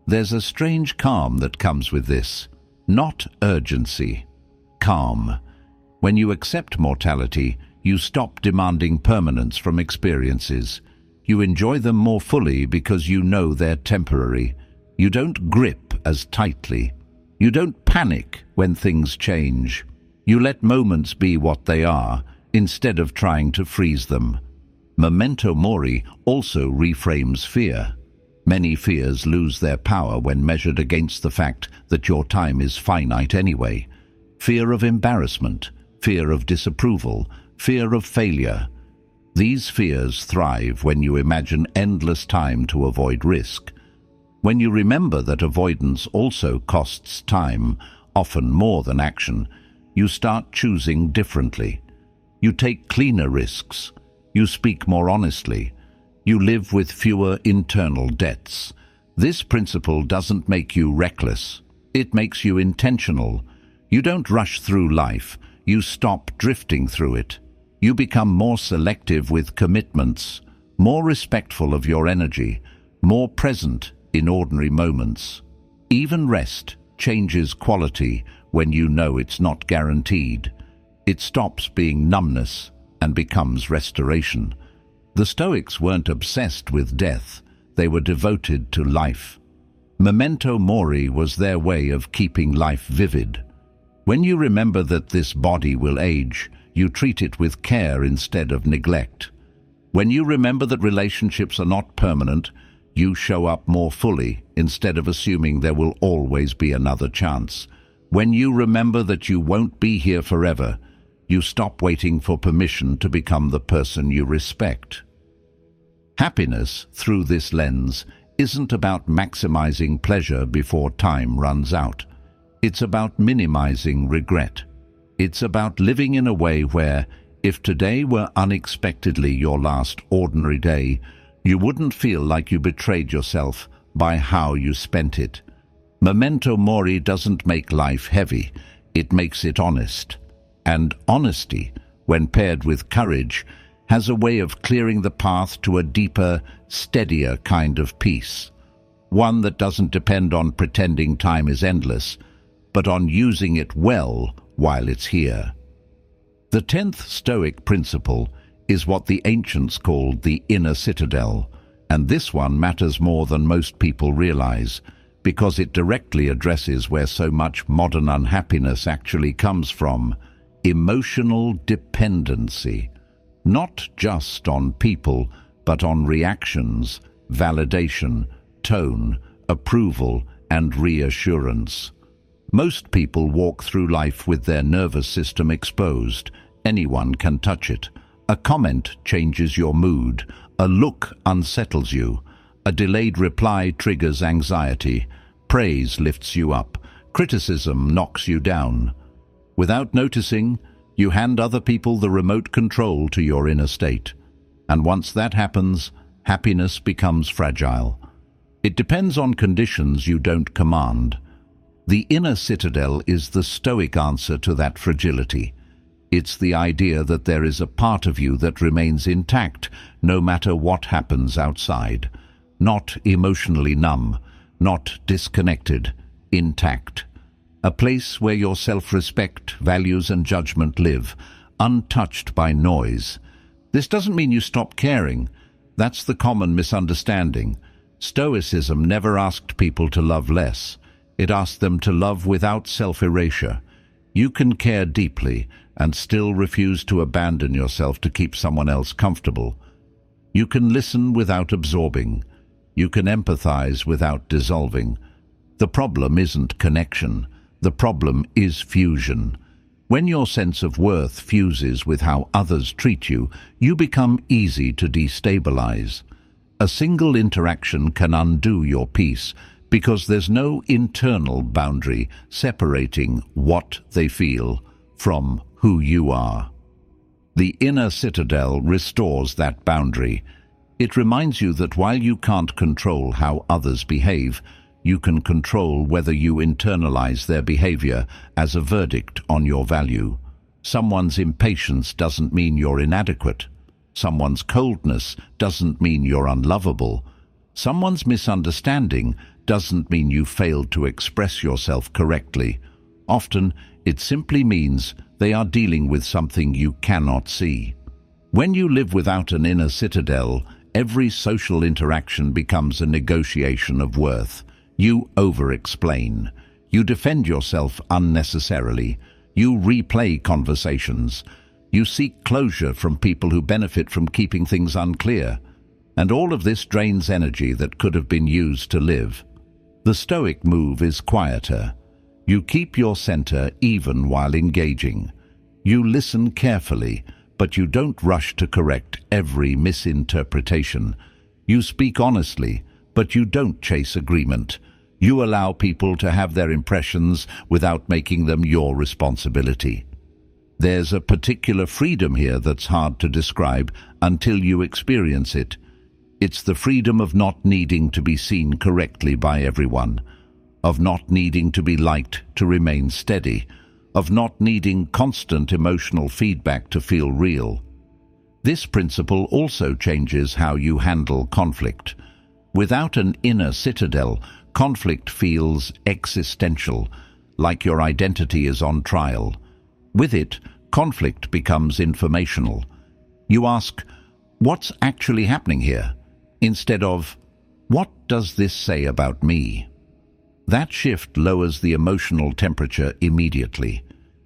There's a strange calm that comes with this. Not urgency. Calm. When you accept mortality, you stop demanding permanence from experiences. You enjoy them more fully because you know they're temporary. You don't grip as tightly. You don't panic when things change. You let moments be what they are, instead of trying to freeze them. Memento mori also reframes fear. Many fears lose their power when measured against the fact that your time is finite anyway. Fear of embarrassment, fear of disapproval, fear of failure. These fears thrive when you imagine endless time to avoid risk. When you remember that avoidance also costs time, often more than action, you start choosing differently. You take cleaner risks. You speak more honestly. You live with fewer internal debts. This principle doesn't make you reckless. It makes you intentional. You don't rush through life. You stop drifting through it. You become more selective with commitments, more respectful of your energy, more present in ordinary moments. Even rest changes quality when you know it's not guaranteed. It stops being numbness and becomes restoration. The Stoics weren't obsessed with death. They were devoted to life. Memento mori was their way of keeping life vivid. When you remember that this body will age, you treat it with care instead of neglect. When you remember that relationships are not permanent, you show up more fully instead of assuming there will always be another chance. When you remember that you won't be here forever, you stop waiting for permission to become the person you respect. Happiness, through this lens, isn't about maximizing pleasure before time runs out. It's about minimizing regret. It's about living in a way where, if today were unexpectedly your last ordinary day, you wouldn't feel like you betrayed yourself by how you spent it. Memento mori doesn't make life heavy, it makes it honest. And honesty, when paired with courage, has a way of clearing the path to a deeper, steadier kind of peace. One that doesn't depend on pretending time is endless, but on using it well while it's here. The 10th Stoic principle is what the ancients called the inner citadel, and this one matters more than most people realize, because it directly addresses where so much modern unhappiness actually comes from: emotional dependency. Not just on people, but on reactions, validation, tone, approval, and reassurance. Most people walk through life with their nervous system exposed. Anyone can touch it. A comment changes your mood. A look unsettles you. A delayed reply triggers anxiety. Praise lifts you up. Criticism knocks you down. Without noticing, you hand other people the remote control to your inner state. And once that happens, happiness becomes fragile. It depends on conditions you don't command. The inner citadel is the Stoic answer to that fragility. It's the idea that there is a part of you that remains intact no matter what happens outside. Not emotionally numb, not disconnected, intact. A place where your self-respect, values and judgment live, untouched by noise. This doesn't mean you stop caring. That's the common misunderstanding. Stoicism never asked people to love less. It asked them to love without self-erasure. You can care deeply and still refuse to abandon yourself to keep someone else comfortable. You can listen without absorbing. You can empathize without dissolving. The problem isn't connection. The problem is fusion. When your sense of worth fuses with how others treat you, you become easy to destabilize. A single interaction can undo your peace because there's no internal boundary separating what they feel from who you are. The inner citadel restores that boundary. It reminds you that while you can't control how others behave, you can control whether you internalize their behavior as a verdict on your value. Someone's impatience doesn't mean you're inadequate. Someone's coldness doesn't mean you're unlovable. Someone's misunderstanding doesn't mean you failed to express yourself correctly. Often, it simply means they are dealing with something you cannot see. When you live without an inner citadel, every social interaction becomes a negotiation of worth. You over-explain. You defend yourself unnecessarily. You replay conversations. You seek closure from people who benefit from keeping things unclear. And all of this drains energy that could have been used to live. The Stoic move is quieter. You keep your center even while engaging. You listen carefully, but you don't rush to correct every misinterpretation. You speak honestly, but you don't chase agreement. You allow people to have their impressions without making them your responsibility. There's a particular freedom here that's hard to describe until you experience it. It's the freedom of not needing to be seen correctly by everyone, of not needing to be liked to remain steady, of not needing constant emotional feedback to feel real. This principle also changes how you handle conflict. Without an inner citadel, conflict feels existential, like your identity is on trial. With it, conflict becomes informational. You ask, "What's actually happening here?" instead of, "What does this say about me?" That shift lowers the emotional temperature immediately.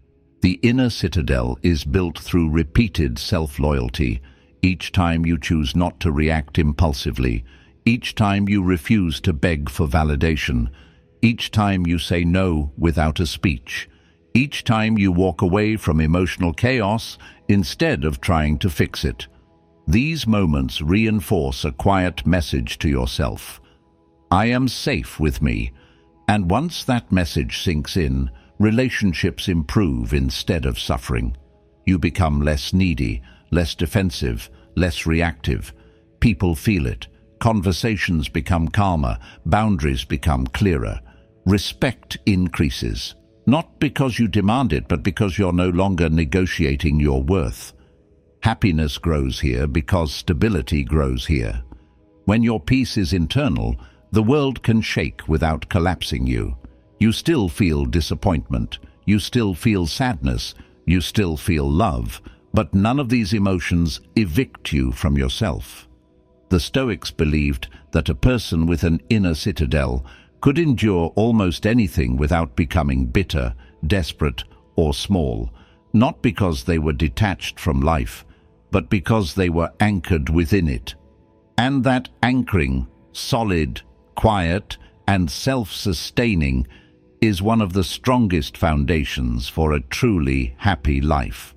The inner citadel is built through repeated self-loyalty. Each time you choose not to react impulsively, each time you refuse to beg for validation, each time you say no without a speech, each time you walk away from emotional chaos instead of trying to fix it. These moments reinforce a quiet message to yourself. I am safe with me. And once that message sinks in, relationships improve instead of suffering. You become less needy, less defensive, less reactive. People feel it. Conversations become calmer. Boundaries become clearer. Respect increases. Not because you demand it, but because you're no longer negotiating your worth. Happiness grows here because stability grows here. When your peace is internal, the world can shake without collapsing you. You still feel disappointment, you still feel sadness, you still feel love, but none of these emotions evict you from yourself. The Stoics believed that a person with an inner citadel could endure almost anything without becoming bitter, desperate, or small, not because they were detached from life, but because they were anchored within it. And that anchoring, solid, quiet, and self-sustaining, is one of the strongest foundations for a truly happy life.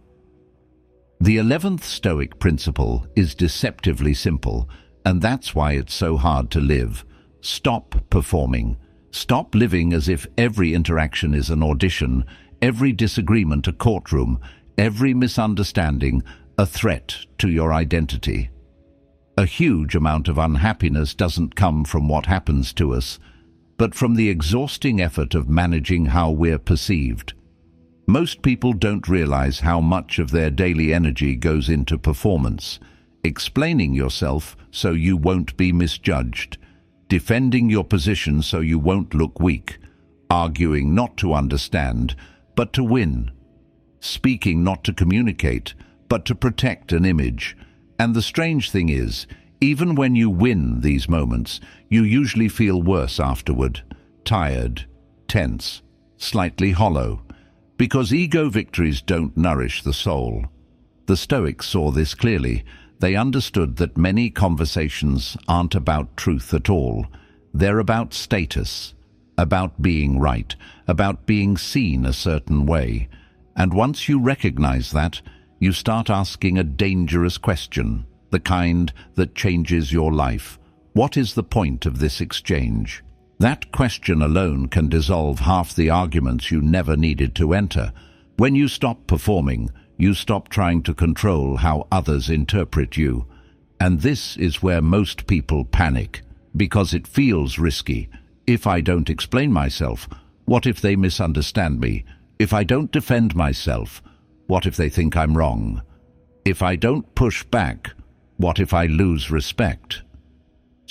The 11th Stoic principle is deceptively simple, and that's why it's so hard to live. Stop performing. Stop living as if every interaction is an audition, every disagreement a courtroom, every misunderstanding a threat to your identity. A huge amount of unhappiness doesn't come from what happens to us, but from the exhausting effort of managing how we're perceived. Most people don't realize how much of their daily energy goes into performance, explaining yourself so you won't be misjudged, defending your position so you won't look weak, arguing not to understand, but to win, speaking not to communicate, but to protect an image. And the strange thing is, even when you win these moments, you usually feel worse afterward, tired, tense, slightly hollow, because ego victories don't nourish the soul. The Stoics saw this clearly. They understood that many conversations aren't about truth at all. They're about status, about being right, about being seen a certain way. And once you recognize that, you start asking a dangerous question, the kind that changes your life. What is the point of this exchange? That question alone can dissolve half the arguments you never needed to enter. When you stop performing, you stop trying to control how others interpret you. And this is where most people panic, because it feels risky. If I don't explain myself, what if they misunderstand me? If I don't defend myself, what if they think I'm wrong? If I don't push back, what if I lose respect?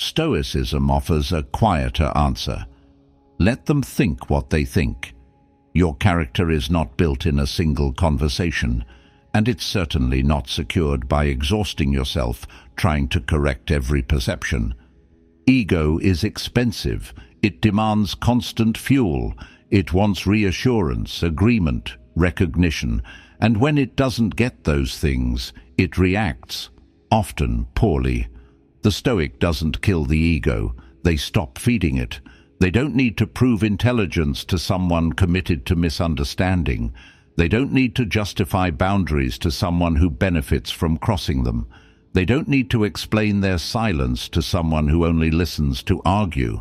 Stoicism offers a quieter answer. Let them think what they think. Your character is not built in a single conversation, and it's certainly not secured by exhausting yourself trying to correct every perception. Ego is expensive. It demands constant fuel. It wants reassurance, agreement, recognition, and when it doesn't get those things, it reacts, often poorly. The Stoic doesn't kill the ego. They stop feeding it. They don't need to prove intelligence to someone committed to misunderstanding. They don't need to justify boundaries to someone who benefits from crossing them. They don't need to explain their silence to someone who only listens to argue.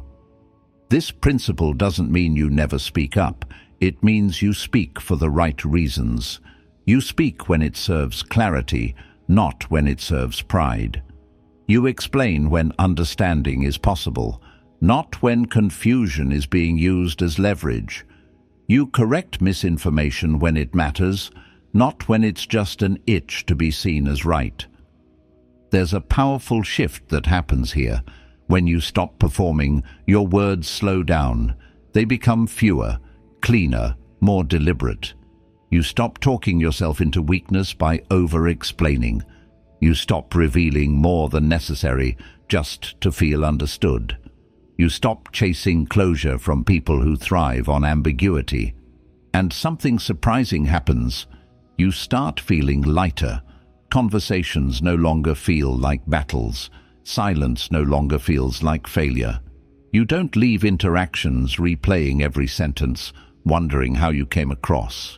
This principle doesn't mean you never speak up. It means you speak for the right reasons. You speak when it serves clarity, not when it serves pride. You explain when understanding is possible, not when confusion is being used as leverage. You correct misinformation when it matters, not when it's just an itch to be seen as right. There's a powerful shift that happens here. When you stop performing, your words slow down. They become fewer, cleaner, more deliberate. You stop talking yourself into weakness by over-explaining. You stop revealing more than necessary just to feel understood. You stop chasing closure from people who thrive on ambiguity. And something surprising happens. You start feeling lighter. Conversations no longer feel like battles. Silence no longer feels like failure. You don't leave interactions replaying every sentence, wondering how you came across.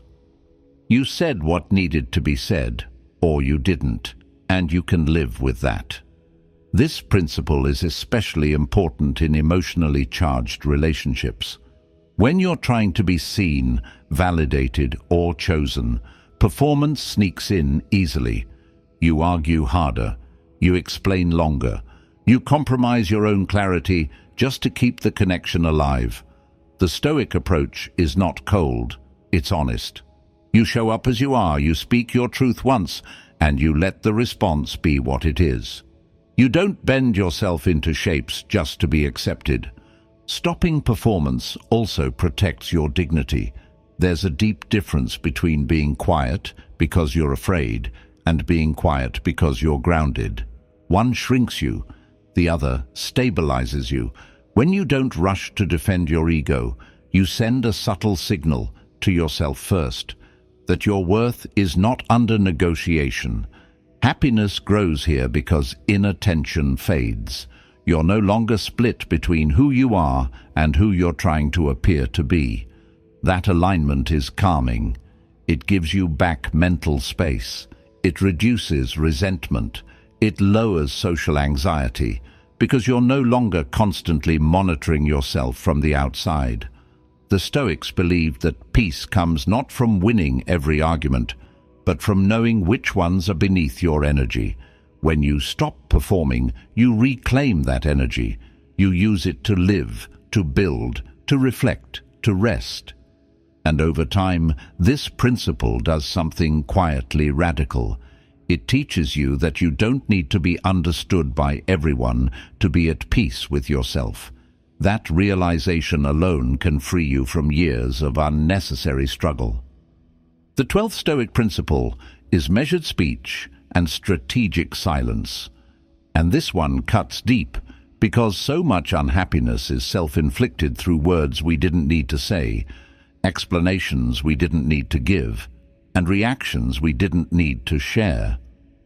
You said what needed to be said, or you didn't, and you can live with that. This principle is especially important in emotionally charged relationships. When you're trying to be seen, validated, or chosen, performance sneaks in easily. You argue harder. You explain longer. You compromise your own clarity just to keep the connection alive. The Stoic approach is not cold, it's honest. You show up as you are, you speak your truth once, and you let the response be what it is. You don't bend yourself into shapes just to be accepted. Stopping performance also protects your dignity. There's a deep difference between being quiet because you're afraid and being quiet because you're grounded. One shrinks you, the other stabilizes you. When you don't rush to defend your ego, you send a subtle signal to yourself first, that your worth is not under negotiation. Happiness grows here because inner tension fades. You're no longer split between who you are and who you're trying to appear to be. That alignment is calming. It gives you back mental space. It reduces resentment. It lowers social anxiety because you're no longer constantly monitoring yourself from the outside. The Stoics believed that peace comes not from winning every argument, but from knowing which ones are beneath your energy. When you stop performing, you reclaim that energy. You use it to live, to build, to reflect, to rest. And over time, this principle does something quietly radical. It teaches you that you don't need to be understood by everyone to be at peace with yourself. That realization alone can free you from years of unnecessary struggle. The 12th Stoic principle is measured speech and strategic silence. And this one cuts deep because so much unhappiness is self-inflicted through words we didn't need to say, explanations we didn't need to give, and reactions we didn't need to share.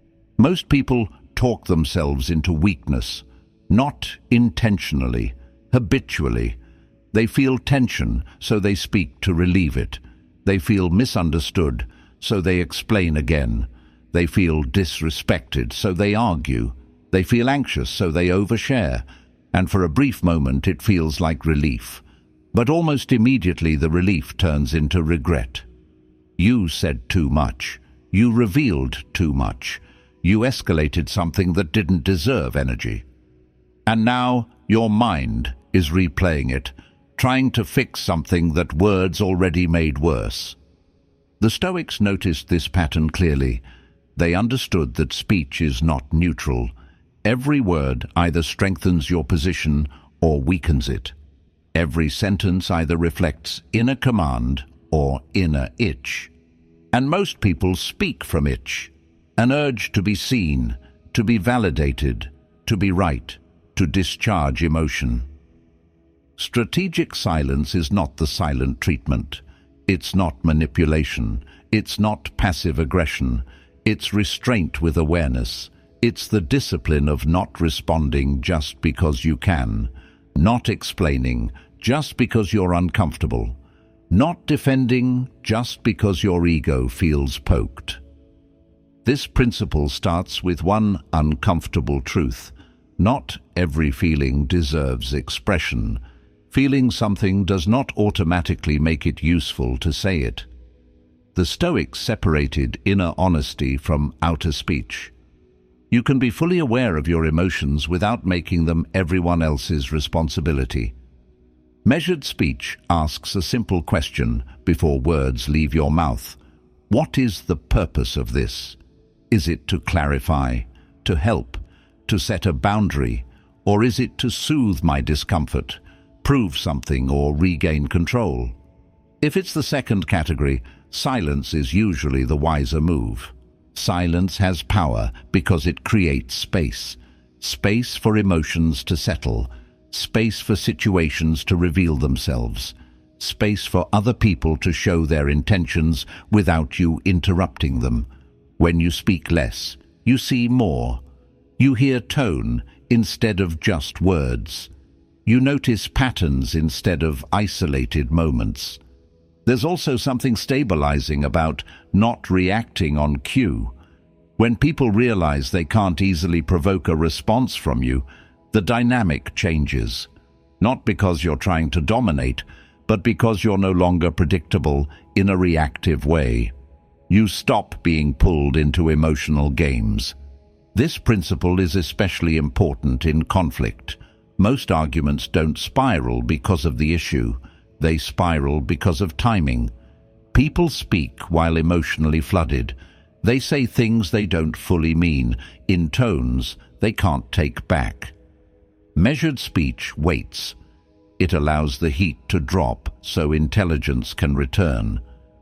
Most people talk themselves into weakness, not intentionally, habitually. They feel tension, so they speak to relieve it. They feel misunderstood, so they explain again. They feel disrespected, so they argue. They feel anxious, so they overshare. And for a brief moment it feels like relief. But almost immediately the relief turns into regret. You said too much. You revealed too much. You escalated something that didn't deserve energy. And now your mind is replaying it, trying to fix something that words already made worse. The Stoics noticed this pattern clearly. They understood that speech is not neutral. Every word either strengthens your position or weakens it. Every sentence either reflects inner command or inner itch. And most people speak from itch, an urge to be seen, to be validated, to be right, to discharge emotion. Strategic silence is not the silent treatment. It's not manipulation. It's not passive aggression. It's restraint with awareness. It's the discipline of not responding just because you can, not explaining just because you're uncomfortable, not defending just because your ego feels poked. This principle starts with one uncomfortable truth. Not every feeling deserves expression. Feeling something does not automatically make it useful to say it. The Stoics separated inner honesty from outer speech. You can be fully aware of your emotions without making them everyone else's responsibility. Measured speech asks a simple question before words leave your mouth. What is the purpose of this? Is it to clarify, to help, to set a boundary, or is it to soothe my discomfort, prove something, or regain control? If it's the second category, silence is usually the wiser move. Silence has power because it creates space. Space for emotions to settle. Space for situations to reveal themselves. Space for other people to show their intentions without you interrupting them. When you speak less, you see more. You hear tone instead of just words. You notice patterns instead of isolated moments. There's also something stabilizing about not reacting on cue. When people realize they can't easily provoke a response from you, the dynamic changes. Not because you're trying to dominate, but because you're no longer predictable in a reactive way. You stop being pulled into emotional games. This principle is especially important in conflict. Most arguments don't spiral because of the issue. They spiral because of timing. People speak while emotionally flooded. They say things they don't fully mean, in tones they can't take back. Measured speech waits. It allows the heat to drop so intelligence can return.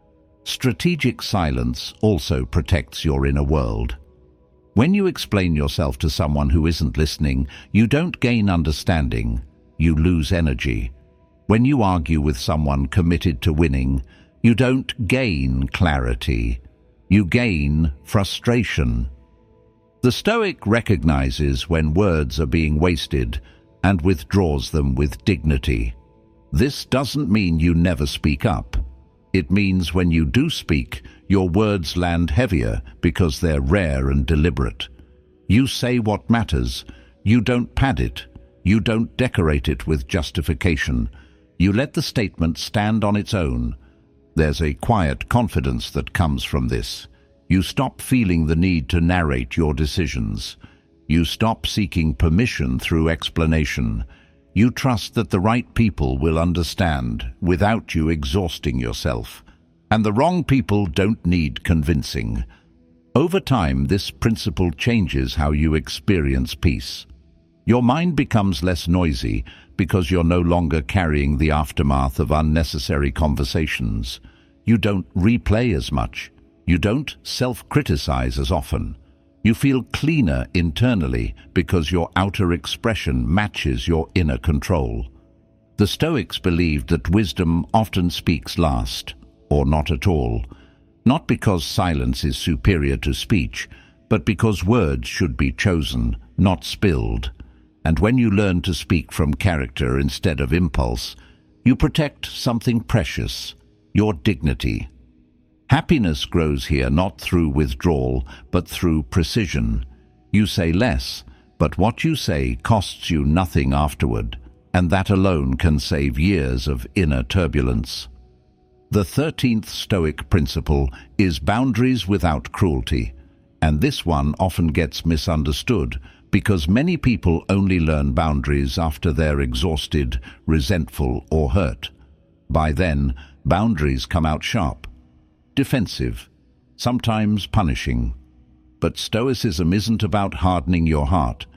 Strategic silence also protects your inner world. When you explain yourself to someone who isn't listening, you don't gain understanding, you lose energy. When you argue with someone committed to winning, you don't gain clarity, you gain frustration. The Stoic recognizes when words are being wasted and withdraws them with dignity. This doesn't mean you never speak up. It means when you do speak, your words land heavier because they're rare and deliberate. You say what matters. You don't pad it. You don't decorate it with justification. You let the statement stand on its own. There's a quiet confidence that comes from this. You stop feeling the need to narrate your decisions. You stop seeking permission through explanation. You trust that the right people will understand without you exhausting yourself. And the wrong people don't need convincing. Over time, this principle changes how you experience peace. Your mind becomes less noisy because you're no longer carrying the aftermath of unnecessary conversations. You don't replay as much. You don't self-criticize as often. You feel cleaner internally because your outer expression matches your inner control. The Stoics believed that wisdom often speaks last, or not at all, not because silence is superior to speech, but because words should be chosen, not spilled. And when you learn to speak from character instead of impulse, you protect something precious, your dignity. Happiness grows here not through withdrawal, but through precision. You say less, but what you say costs you nothing afterward, and that alone can save years of inner turbulence. The 13th Stoic principle is boundaries without cruelty, and this one often gets misunderstood because many people only learn boundaries after they're exhausted, resentful, or hurt. By then, boundaries come out sharp, defensive, sometimes punishing. But Stoicism isn't about hardening your heart.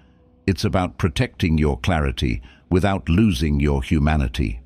It's about protecting your clarity without losing your humanity.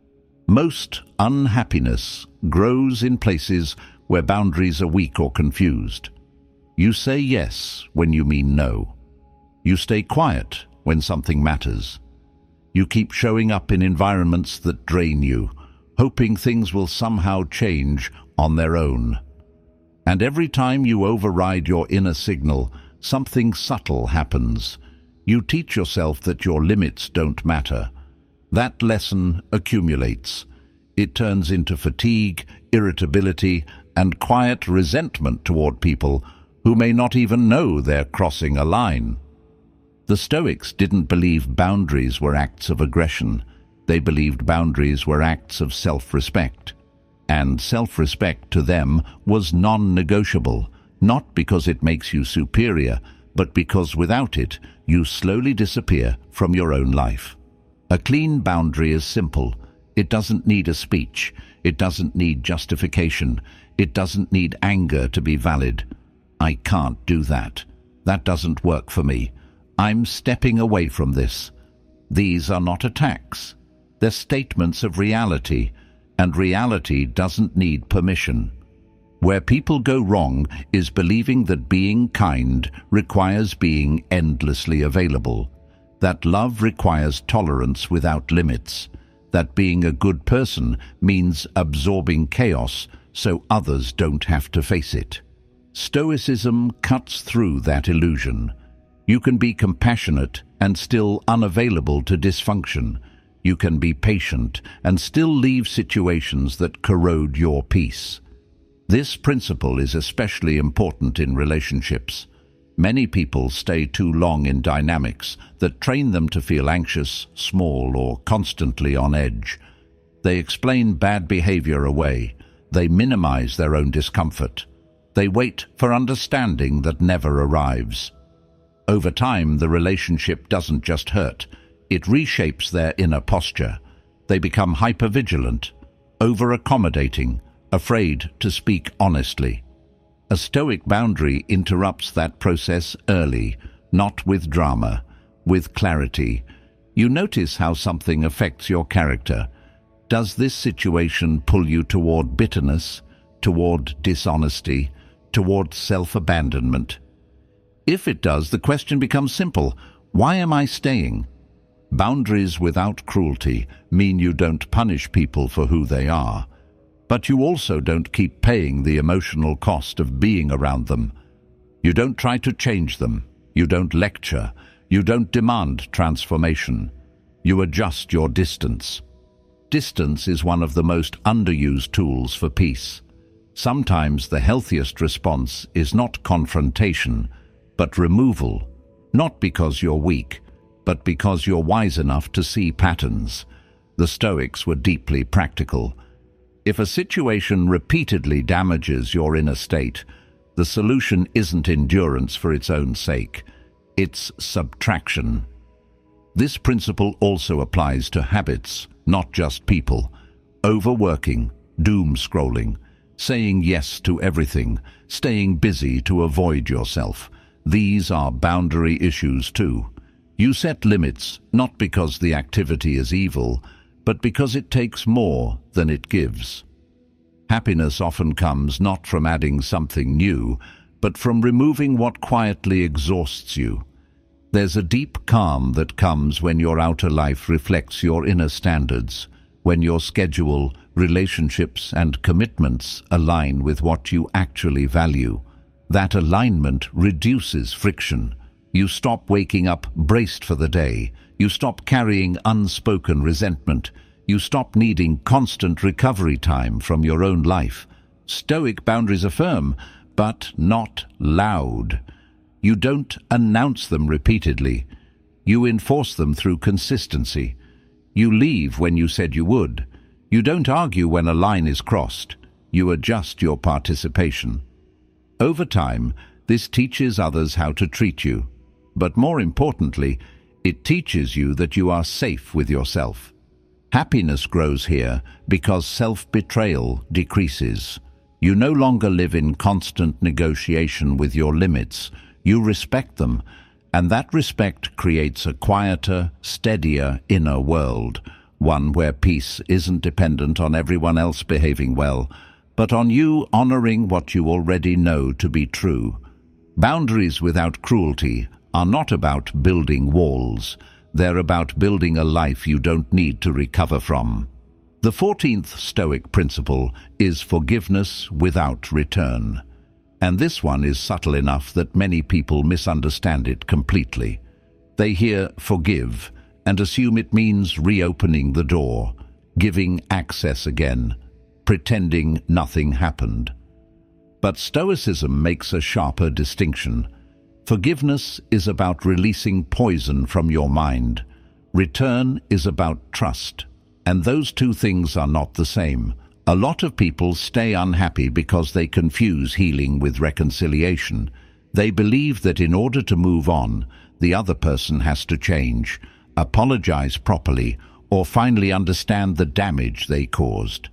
Most unhappiness grows in places where boundaries are weak or confused. You say yes when you mean no. You stay quiet when something matters. You keep showing up in environments that drain you, hoping things will somehow change on their own. And every time you override your inner signal, something subtle happens. You teach yourself that your limits don't matter. That lesson accumulates. It turns into fatigue, irritability, and quiet resentment toward people who may not even know they're crossing a line. The Stoics didn't believe boundaries were acts of aggression. They believed boundaries were acts of self-respect. And self-respect to them was non-negotiable, not because it makes you superior, but because without it, you slowly disappear from your own life. A clean boundary is simple. It doesn't need a speech. It doesn't need justification. It doesn't need anger to be valid. I can't do that. That doesn't work for me. I'm stepping away from this. These are not attacks. They're statements of reality, and reality doesn't need permission. Where people go wrong is believing that being kind requires being endlessly available, that love requires tolerance without limits, that being a good person means absorbing chaos so others don't have to face it. Stoicism cuts through that illusion. You can be compassionate and still unavailable to dysfunction. You can be patient and still leave situations that corrode your peace. This principle is especially important in relationships. Many people stay too long in dynamics that train them to feel anxious, small, or constantly on edge. They explain bad behavior away. They minimize their own discomfort. They wait for understanding that never arrives. Over time, the relationship doesn't just hurt. It reshapes their inner posture. They become hypervigilant, over-accommodating, afraid to speak honestly. A Stoic boundary interrupts that process early, not with drama, with clarity. You notice how something affects your character. Does this situation pull you toward bitterness, toward dishonesty, toward self-abandonment? If it does, the question becomes simple. Why am I staying? Boundaries without cruelty mean you don't punish people for who they are. But you also don't keep paying the emotional cost of being around them. You don't try to change them. You don't lecture. You don't demand transformation. You adjust your distance. Distance is one of the most underused tools for peace. Sometimes the healthiest response is not confrontation, but removal. Not because you're weak, but because you're wise enough to see patterns. The Stoics were deeply practical. If a situation repeatedly damages your inner state, the solution isn't endurance for its own sake. It's subtraction. This principle also applies to habits, not just people. Overworking, doom scrolling, saying yes to everything, staying busy to avoid yourself. These are boundary issues too. You set limits not because the activity is evil, but because it takes more than it gives. Happiness often comes not from adding something new, but from removing what quietly exhausts you. There's a deep calm that comes when your outer life reflects your inner standards, when your schedule, relationships, and commitments align with what you actually value. That alignment reduces friction. You stop waking up braced for the day. You stop carrying unspoken resentment. You stop needing constant recovery time from your own life. Stoic boundaries are firm, but not loud. You don't announce them repeatedly. You enforce them through consistency. You leave when you said you would. You don't argue when a line is crossed. You adjust your participation. Over time, this teaches others how to treat you. But more importantly, it teaches you that you are safe with yourself. Happiness grows here because self-betrayal decreases. You no longer live in constant negotiation with your limits. You respect them, And that respect creates a quieter, steadier inner world, one where peace isn't dependent on everyone else behaving well, but on you honoring what you already know to be true. Boundaries without cruelty are not about building walls. They're about building a life you don't need to recover from. The 14th Stoic principle is forgiveness without return. And this one is subtle enough that many people misunderstand it completely. They hear forgive and assume it means reopening the door, giving access again, pretending nothing happened. But Stoicism makes a sharper distinction. Forgiveness is about releasing poison from your mind. Return is about trust. And those two things are not the same. A lot of people stay unhappy because they confuse healing with reconciliation. They believe that in order to move on, the other person has to change, apologize properly, or finally understand the damage they caused.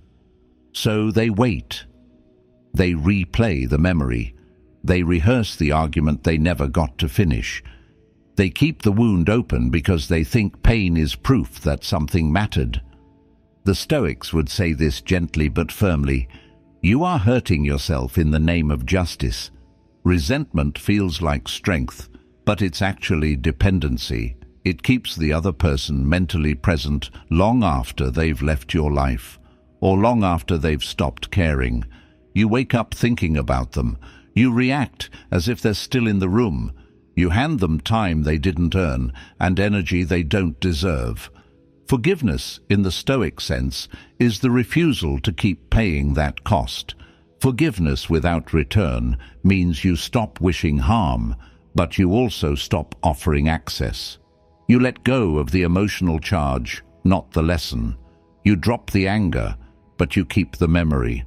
So they wait. They replay the memory. They rehearse the argument they never got to finish. They keep the wound open because they think pain is proof that something mattered. The Stoics would say this gently but firmly. You are hurting yourself in the name of justice. Resentment feels like strength, but it's actually dependency. It keeps the other person mentally present long after they've left your life, or long after they've stopped caring. You wake up thinking about them. You react as if they're still in the room. You hand them time they didn't earn and energy they don't deserve. Forgiveness, in the Stoic sense, is the refusal to keep paying that cost. Forgiveness without return means you stop wishing harm, but you also stop offering access. You let go of the emotional charge, not the lesson. You drop the anger, but you keep the memory.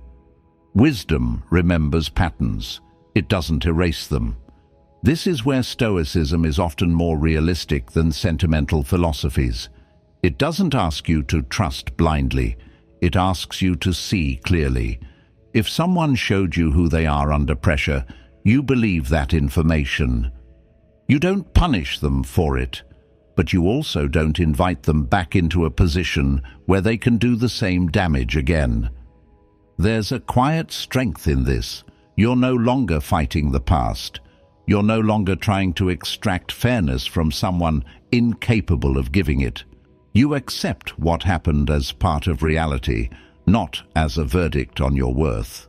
Wisdom remembers patterns. It doesn't erase them. This is where Stoicism is often more realistic than sentimental philosophies. It doesn't ask you to trust blindly. It asks you to see clearly. If someone showed you who they are under pressure, you believe that information. You don't punish them for it, but you also don't invite them back into a position where they can do the same damage again. There's a quiet strength in this. You're no longer fighting the past. You're no longer trying to extract fairness from someone incapable of giving it. You accept what happened as part of reality, not as a verdict on your worth.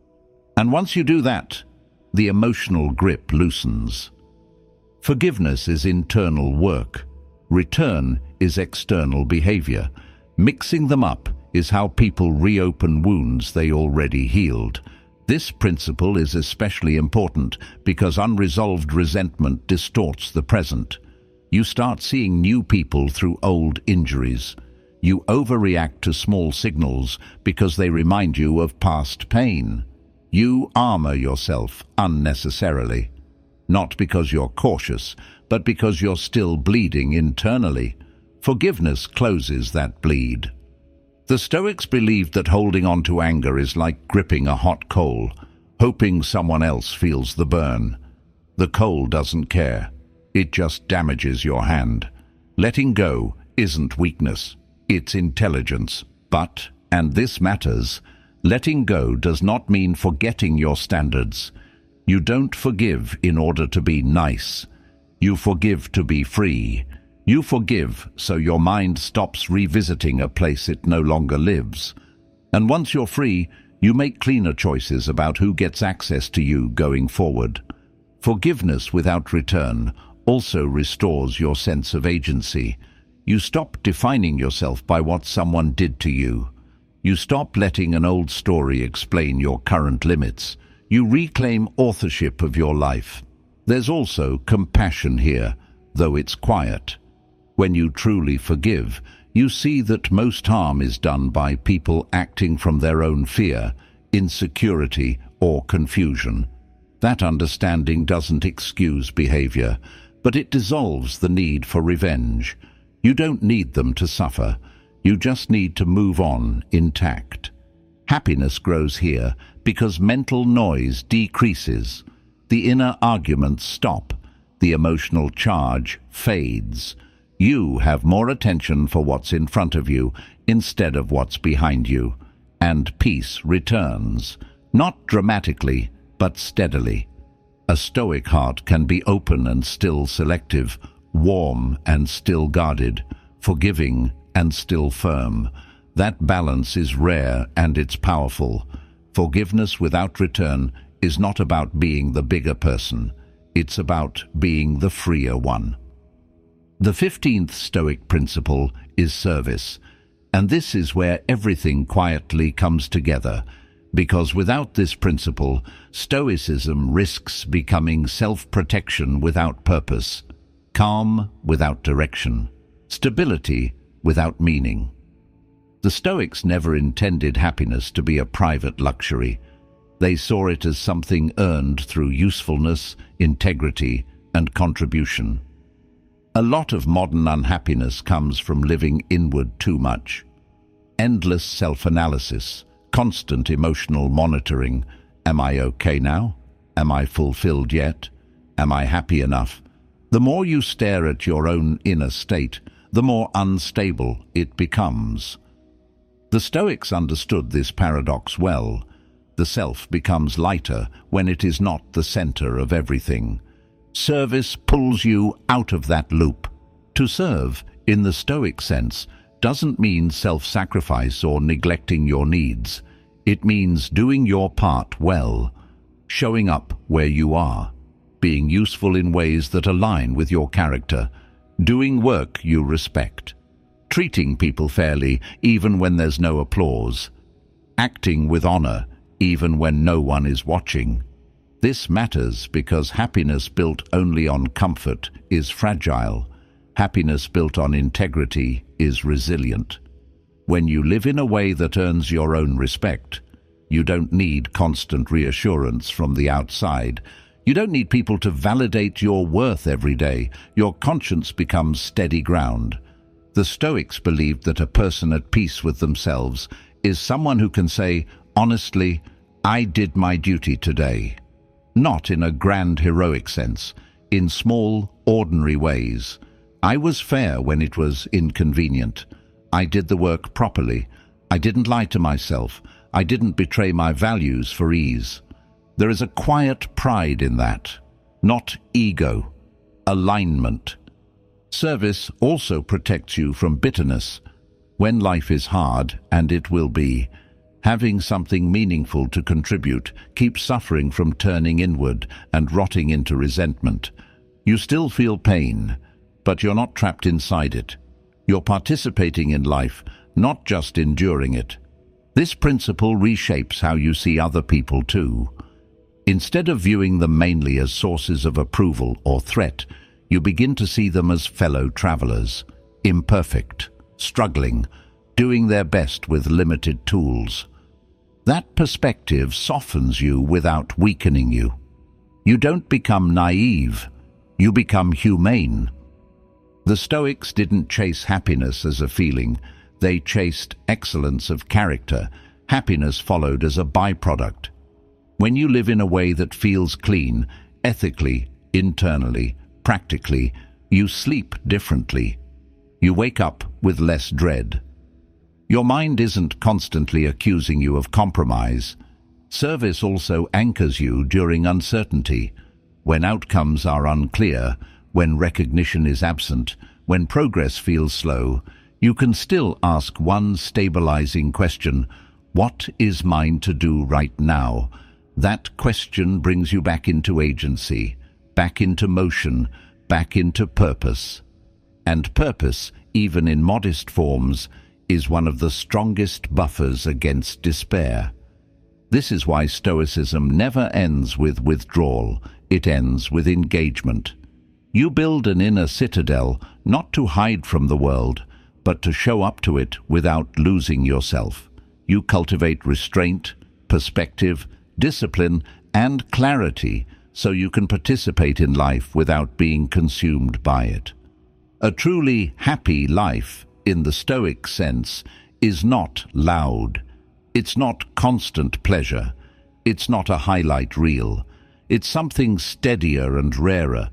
And once you do that, the emotional grip loosens. Forgiveness is internal work. Return is external behavior. Mixing them up is how people reopen wounds they already healed. This principle is especially important because unresolved resentment distorts the present. You start seeing new people through old injuries. You overreact to small signals because they remind you of past pain. You armor yourself unnecessarily, not because you're cautious, but because you're still bleeding internally. Forgiveness closes that bleed. The Stoics believed that holding on to anger is like gripping a hot coal, hoping someone else feels the burn. The coal doesn't care. It just damages your hand. Letting go isn't weakness, it's intelligence. But, and this matters, letting go does not mean forgetting your standards. You don't forgive in order to be nice. You forgive to be free. You forgive so your mind stops revisiting a place it no longer lives. And once you're free, you make cleaner choices about who gets access to you going forward. Forgiveness without return also restores your sense of agency. You stop defining yourself by what someone did to you. You stop letting an old story explain your current limits. You reclaim authorship of your life. There's also compassion here, though it's quiet. When you truly forgive, you see that most harm is done by people acting from their own fear, insecurity, or confusion. That understanding doesn't excuse behavior, but it dissolves the need for revenge. You don't need them to suffer. You just need to move on intact. Happiness grows here because mental noise decreases. The inner arguments stop. The emotional charge fades. You have more attention for what's in front of you instead of what's behind you, and peace returns, not dramatically, but steadily. A Stoic heart can be open and still selective, warm and still guarded, forgiving and still firm. That balance is rare and it's powerful. Forgiveness without return is not about being the bigger person. It's about being the freer one. The 15th Stoic principle is service, and this is where everything quietly comes together, because without this principle, Stoicism risks becoming self-protection without purpose, calm without direction, stability without meaning. The Stoics never intended happiness to be a private luxury. They saw it as something earned through usefulness, integrity, and contribution. A lot of modern unhappiness comes from living inward too much. Endless self-analysis, constant emotional monitoring. Am I okay now? Am I fulfilled yet? Am I happy enough? The more you stare at your own inner state, the more unstable it becomes. The Stoics understood this paradox well. The self becomes lighter when it is not the center of everything. Service pulls you out of that loop. To serve, in the Stoic sense, doesn't mean self-sacrifice or neglecting your needs. It means doing your part well, showing up where you are, being useful in ways that align with your character, doing work you respect, treating people fairly even when there's no applause, acting with honor even when no one is watching. This matters because happiness built only on comfort is fragile. Happiness built on integrity is resilient. When you live in a way that earns your own respect, you don't need constant reassurance from the outside. You don't need people to validate your worth every day. Your conscience becomes steady ground. The Stoics believed that a person at peace with themselves is someone who can say, honestly, I did my duty today. Not in a grand heroic sense, in small, ordinary ways. I was fair when it was inconvenient. I did the work properly. I didn't lie to myself. I didn't betray my values for ease. There is a quiet pride in that, not ego, alignment. Service also protects you from bitterness. When life is hard, and it will be, having something meaningful to contribute keeps suffering from turning inward and rotting into resentment. You still feel pain, but you're not trapped inside it. You're participating in life, not just enduring it. This principle reshapes how you see other people too. Instead of viewing them mainly as sources of approval or threat, you begin to see them as fellow travelers, imperfect, struggling, doing their best with limited tools. That perspective softens you without weakening you. You don't become naive, you become humane. The Stoics didn't chase happiness as a feeling, they chased excellence of character. Happiness followed as a byproduct. When you live in a way that feels clean, ethically, internally, practically, you sleep differently. You wake up with less dread. Your mind isn't constantly accusing you of compromise. Service also anchors you during uncertainty. When outcomes are unclear, when recognition is absent, when progress feels slow, you can still ask one stabilizing question: what is mine to do right now? That question brings you back into agency, back into motion, back into purpose. And purpose, even in modest forms, is one of the strongest buffers against despair. This is why Stoicism never ends with withdrawal, it ends with engagement. You build an inner citadel not to hide from the world, but to show up to it without losing yourself. You cultivate restraint, perspective, discipline, and clarity so you can participate in life without being consumed by it. A truly happy life, in the Stoic sense, is not loud. It's not constant pleasure. It's not a highlight reel. It's something steadier and rarer.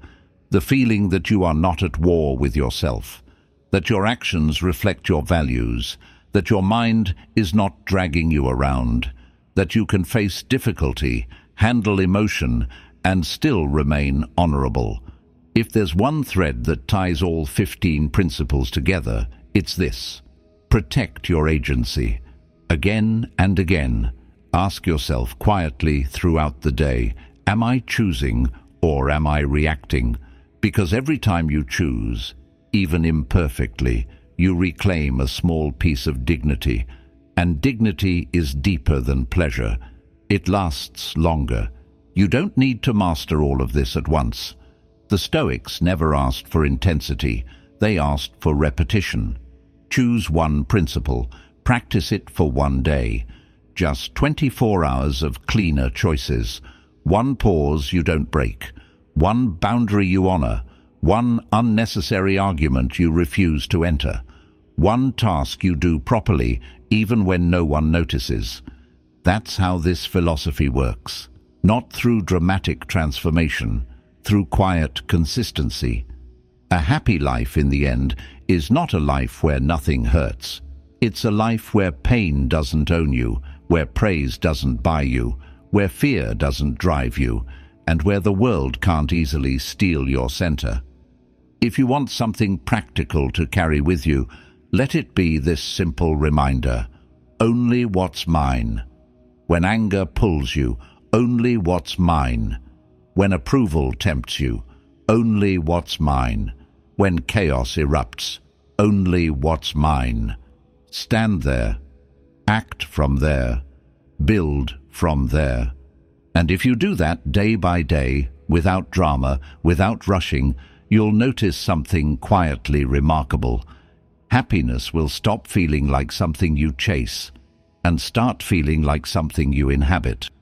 The feeling that you are not at war with yourself, that your actions reflect your values, that your mind is not dragging you around, that you can face difficulty, handle emotion, and still remain honorable. If there's one thread that ties all 15 principles together, it's this: protect your agency. Again and again, ask yourself quietly throughout the day, am I choosing or am I reacting? Because every time you choose, even imperfectly, you reclaim a small piece of dignity. And dignity is deeper than pleasure. It lasts longer. You don't need to master all of this at once. The Stoics never asked for intensity. They asked for repetition. Choose one principle. Practice it for one day. Just 24 hours of cleaner choices. One pause you don't break. One boundary you honor. One unnecessary argument you refuse to enter. One task you do properly, even when no one notices. That's how this philosophy works. Not through dramatic transformation, through quiet consistency. A happy life, in the end, is not a life where nothing hurts. It's a life where pain doesn't own you, where praise doesn't buy you, where fear doesn't drive you, and where the world can't easily steal your center. If you want something practical to carry with you, let it be this simple reminder: only what's mine. When anger pulls you, only what's mine. When approval tempts you, only what's mine. When chaos erupts, only what's mine. Stand there, act from there, build from there. And if you do that day by day, without drama, without rushing, you'll notice something quietly remarkable. Happiness will stop feeling like something you chase and start feeling like something you inhabit.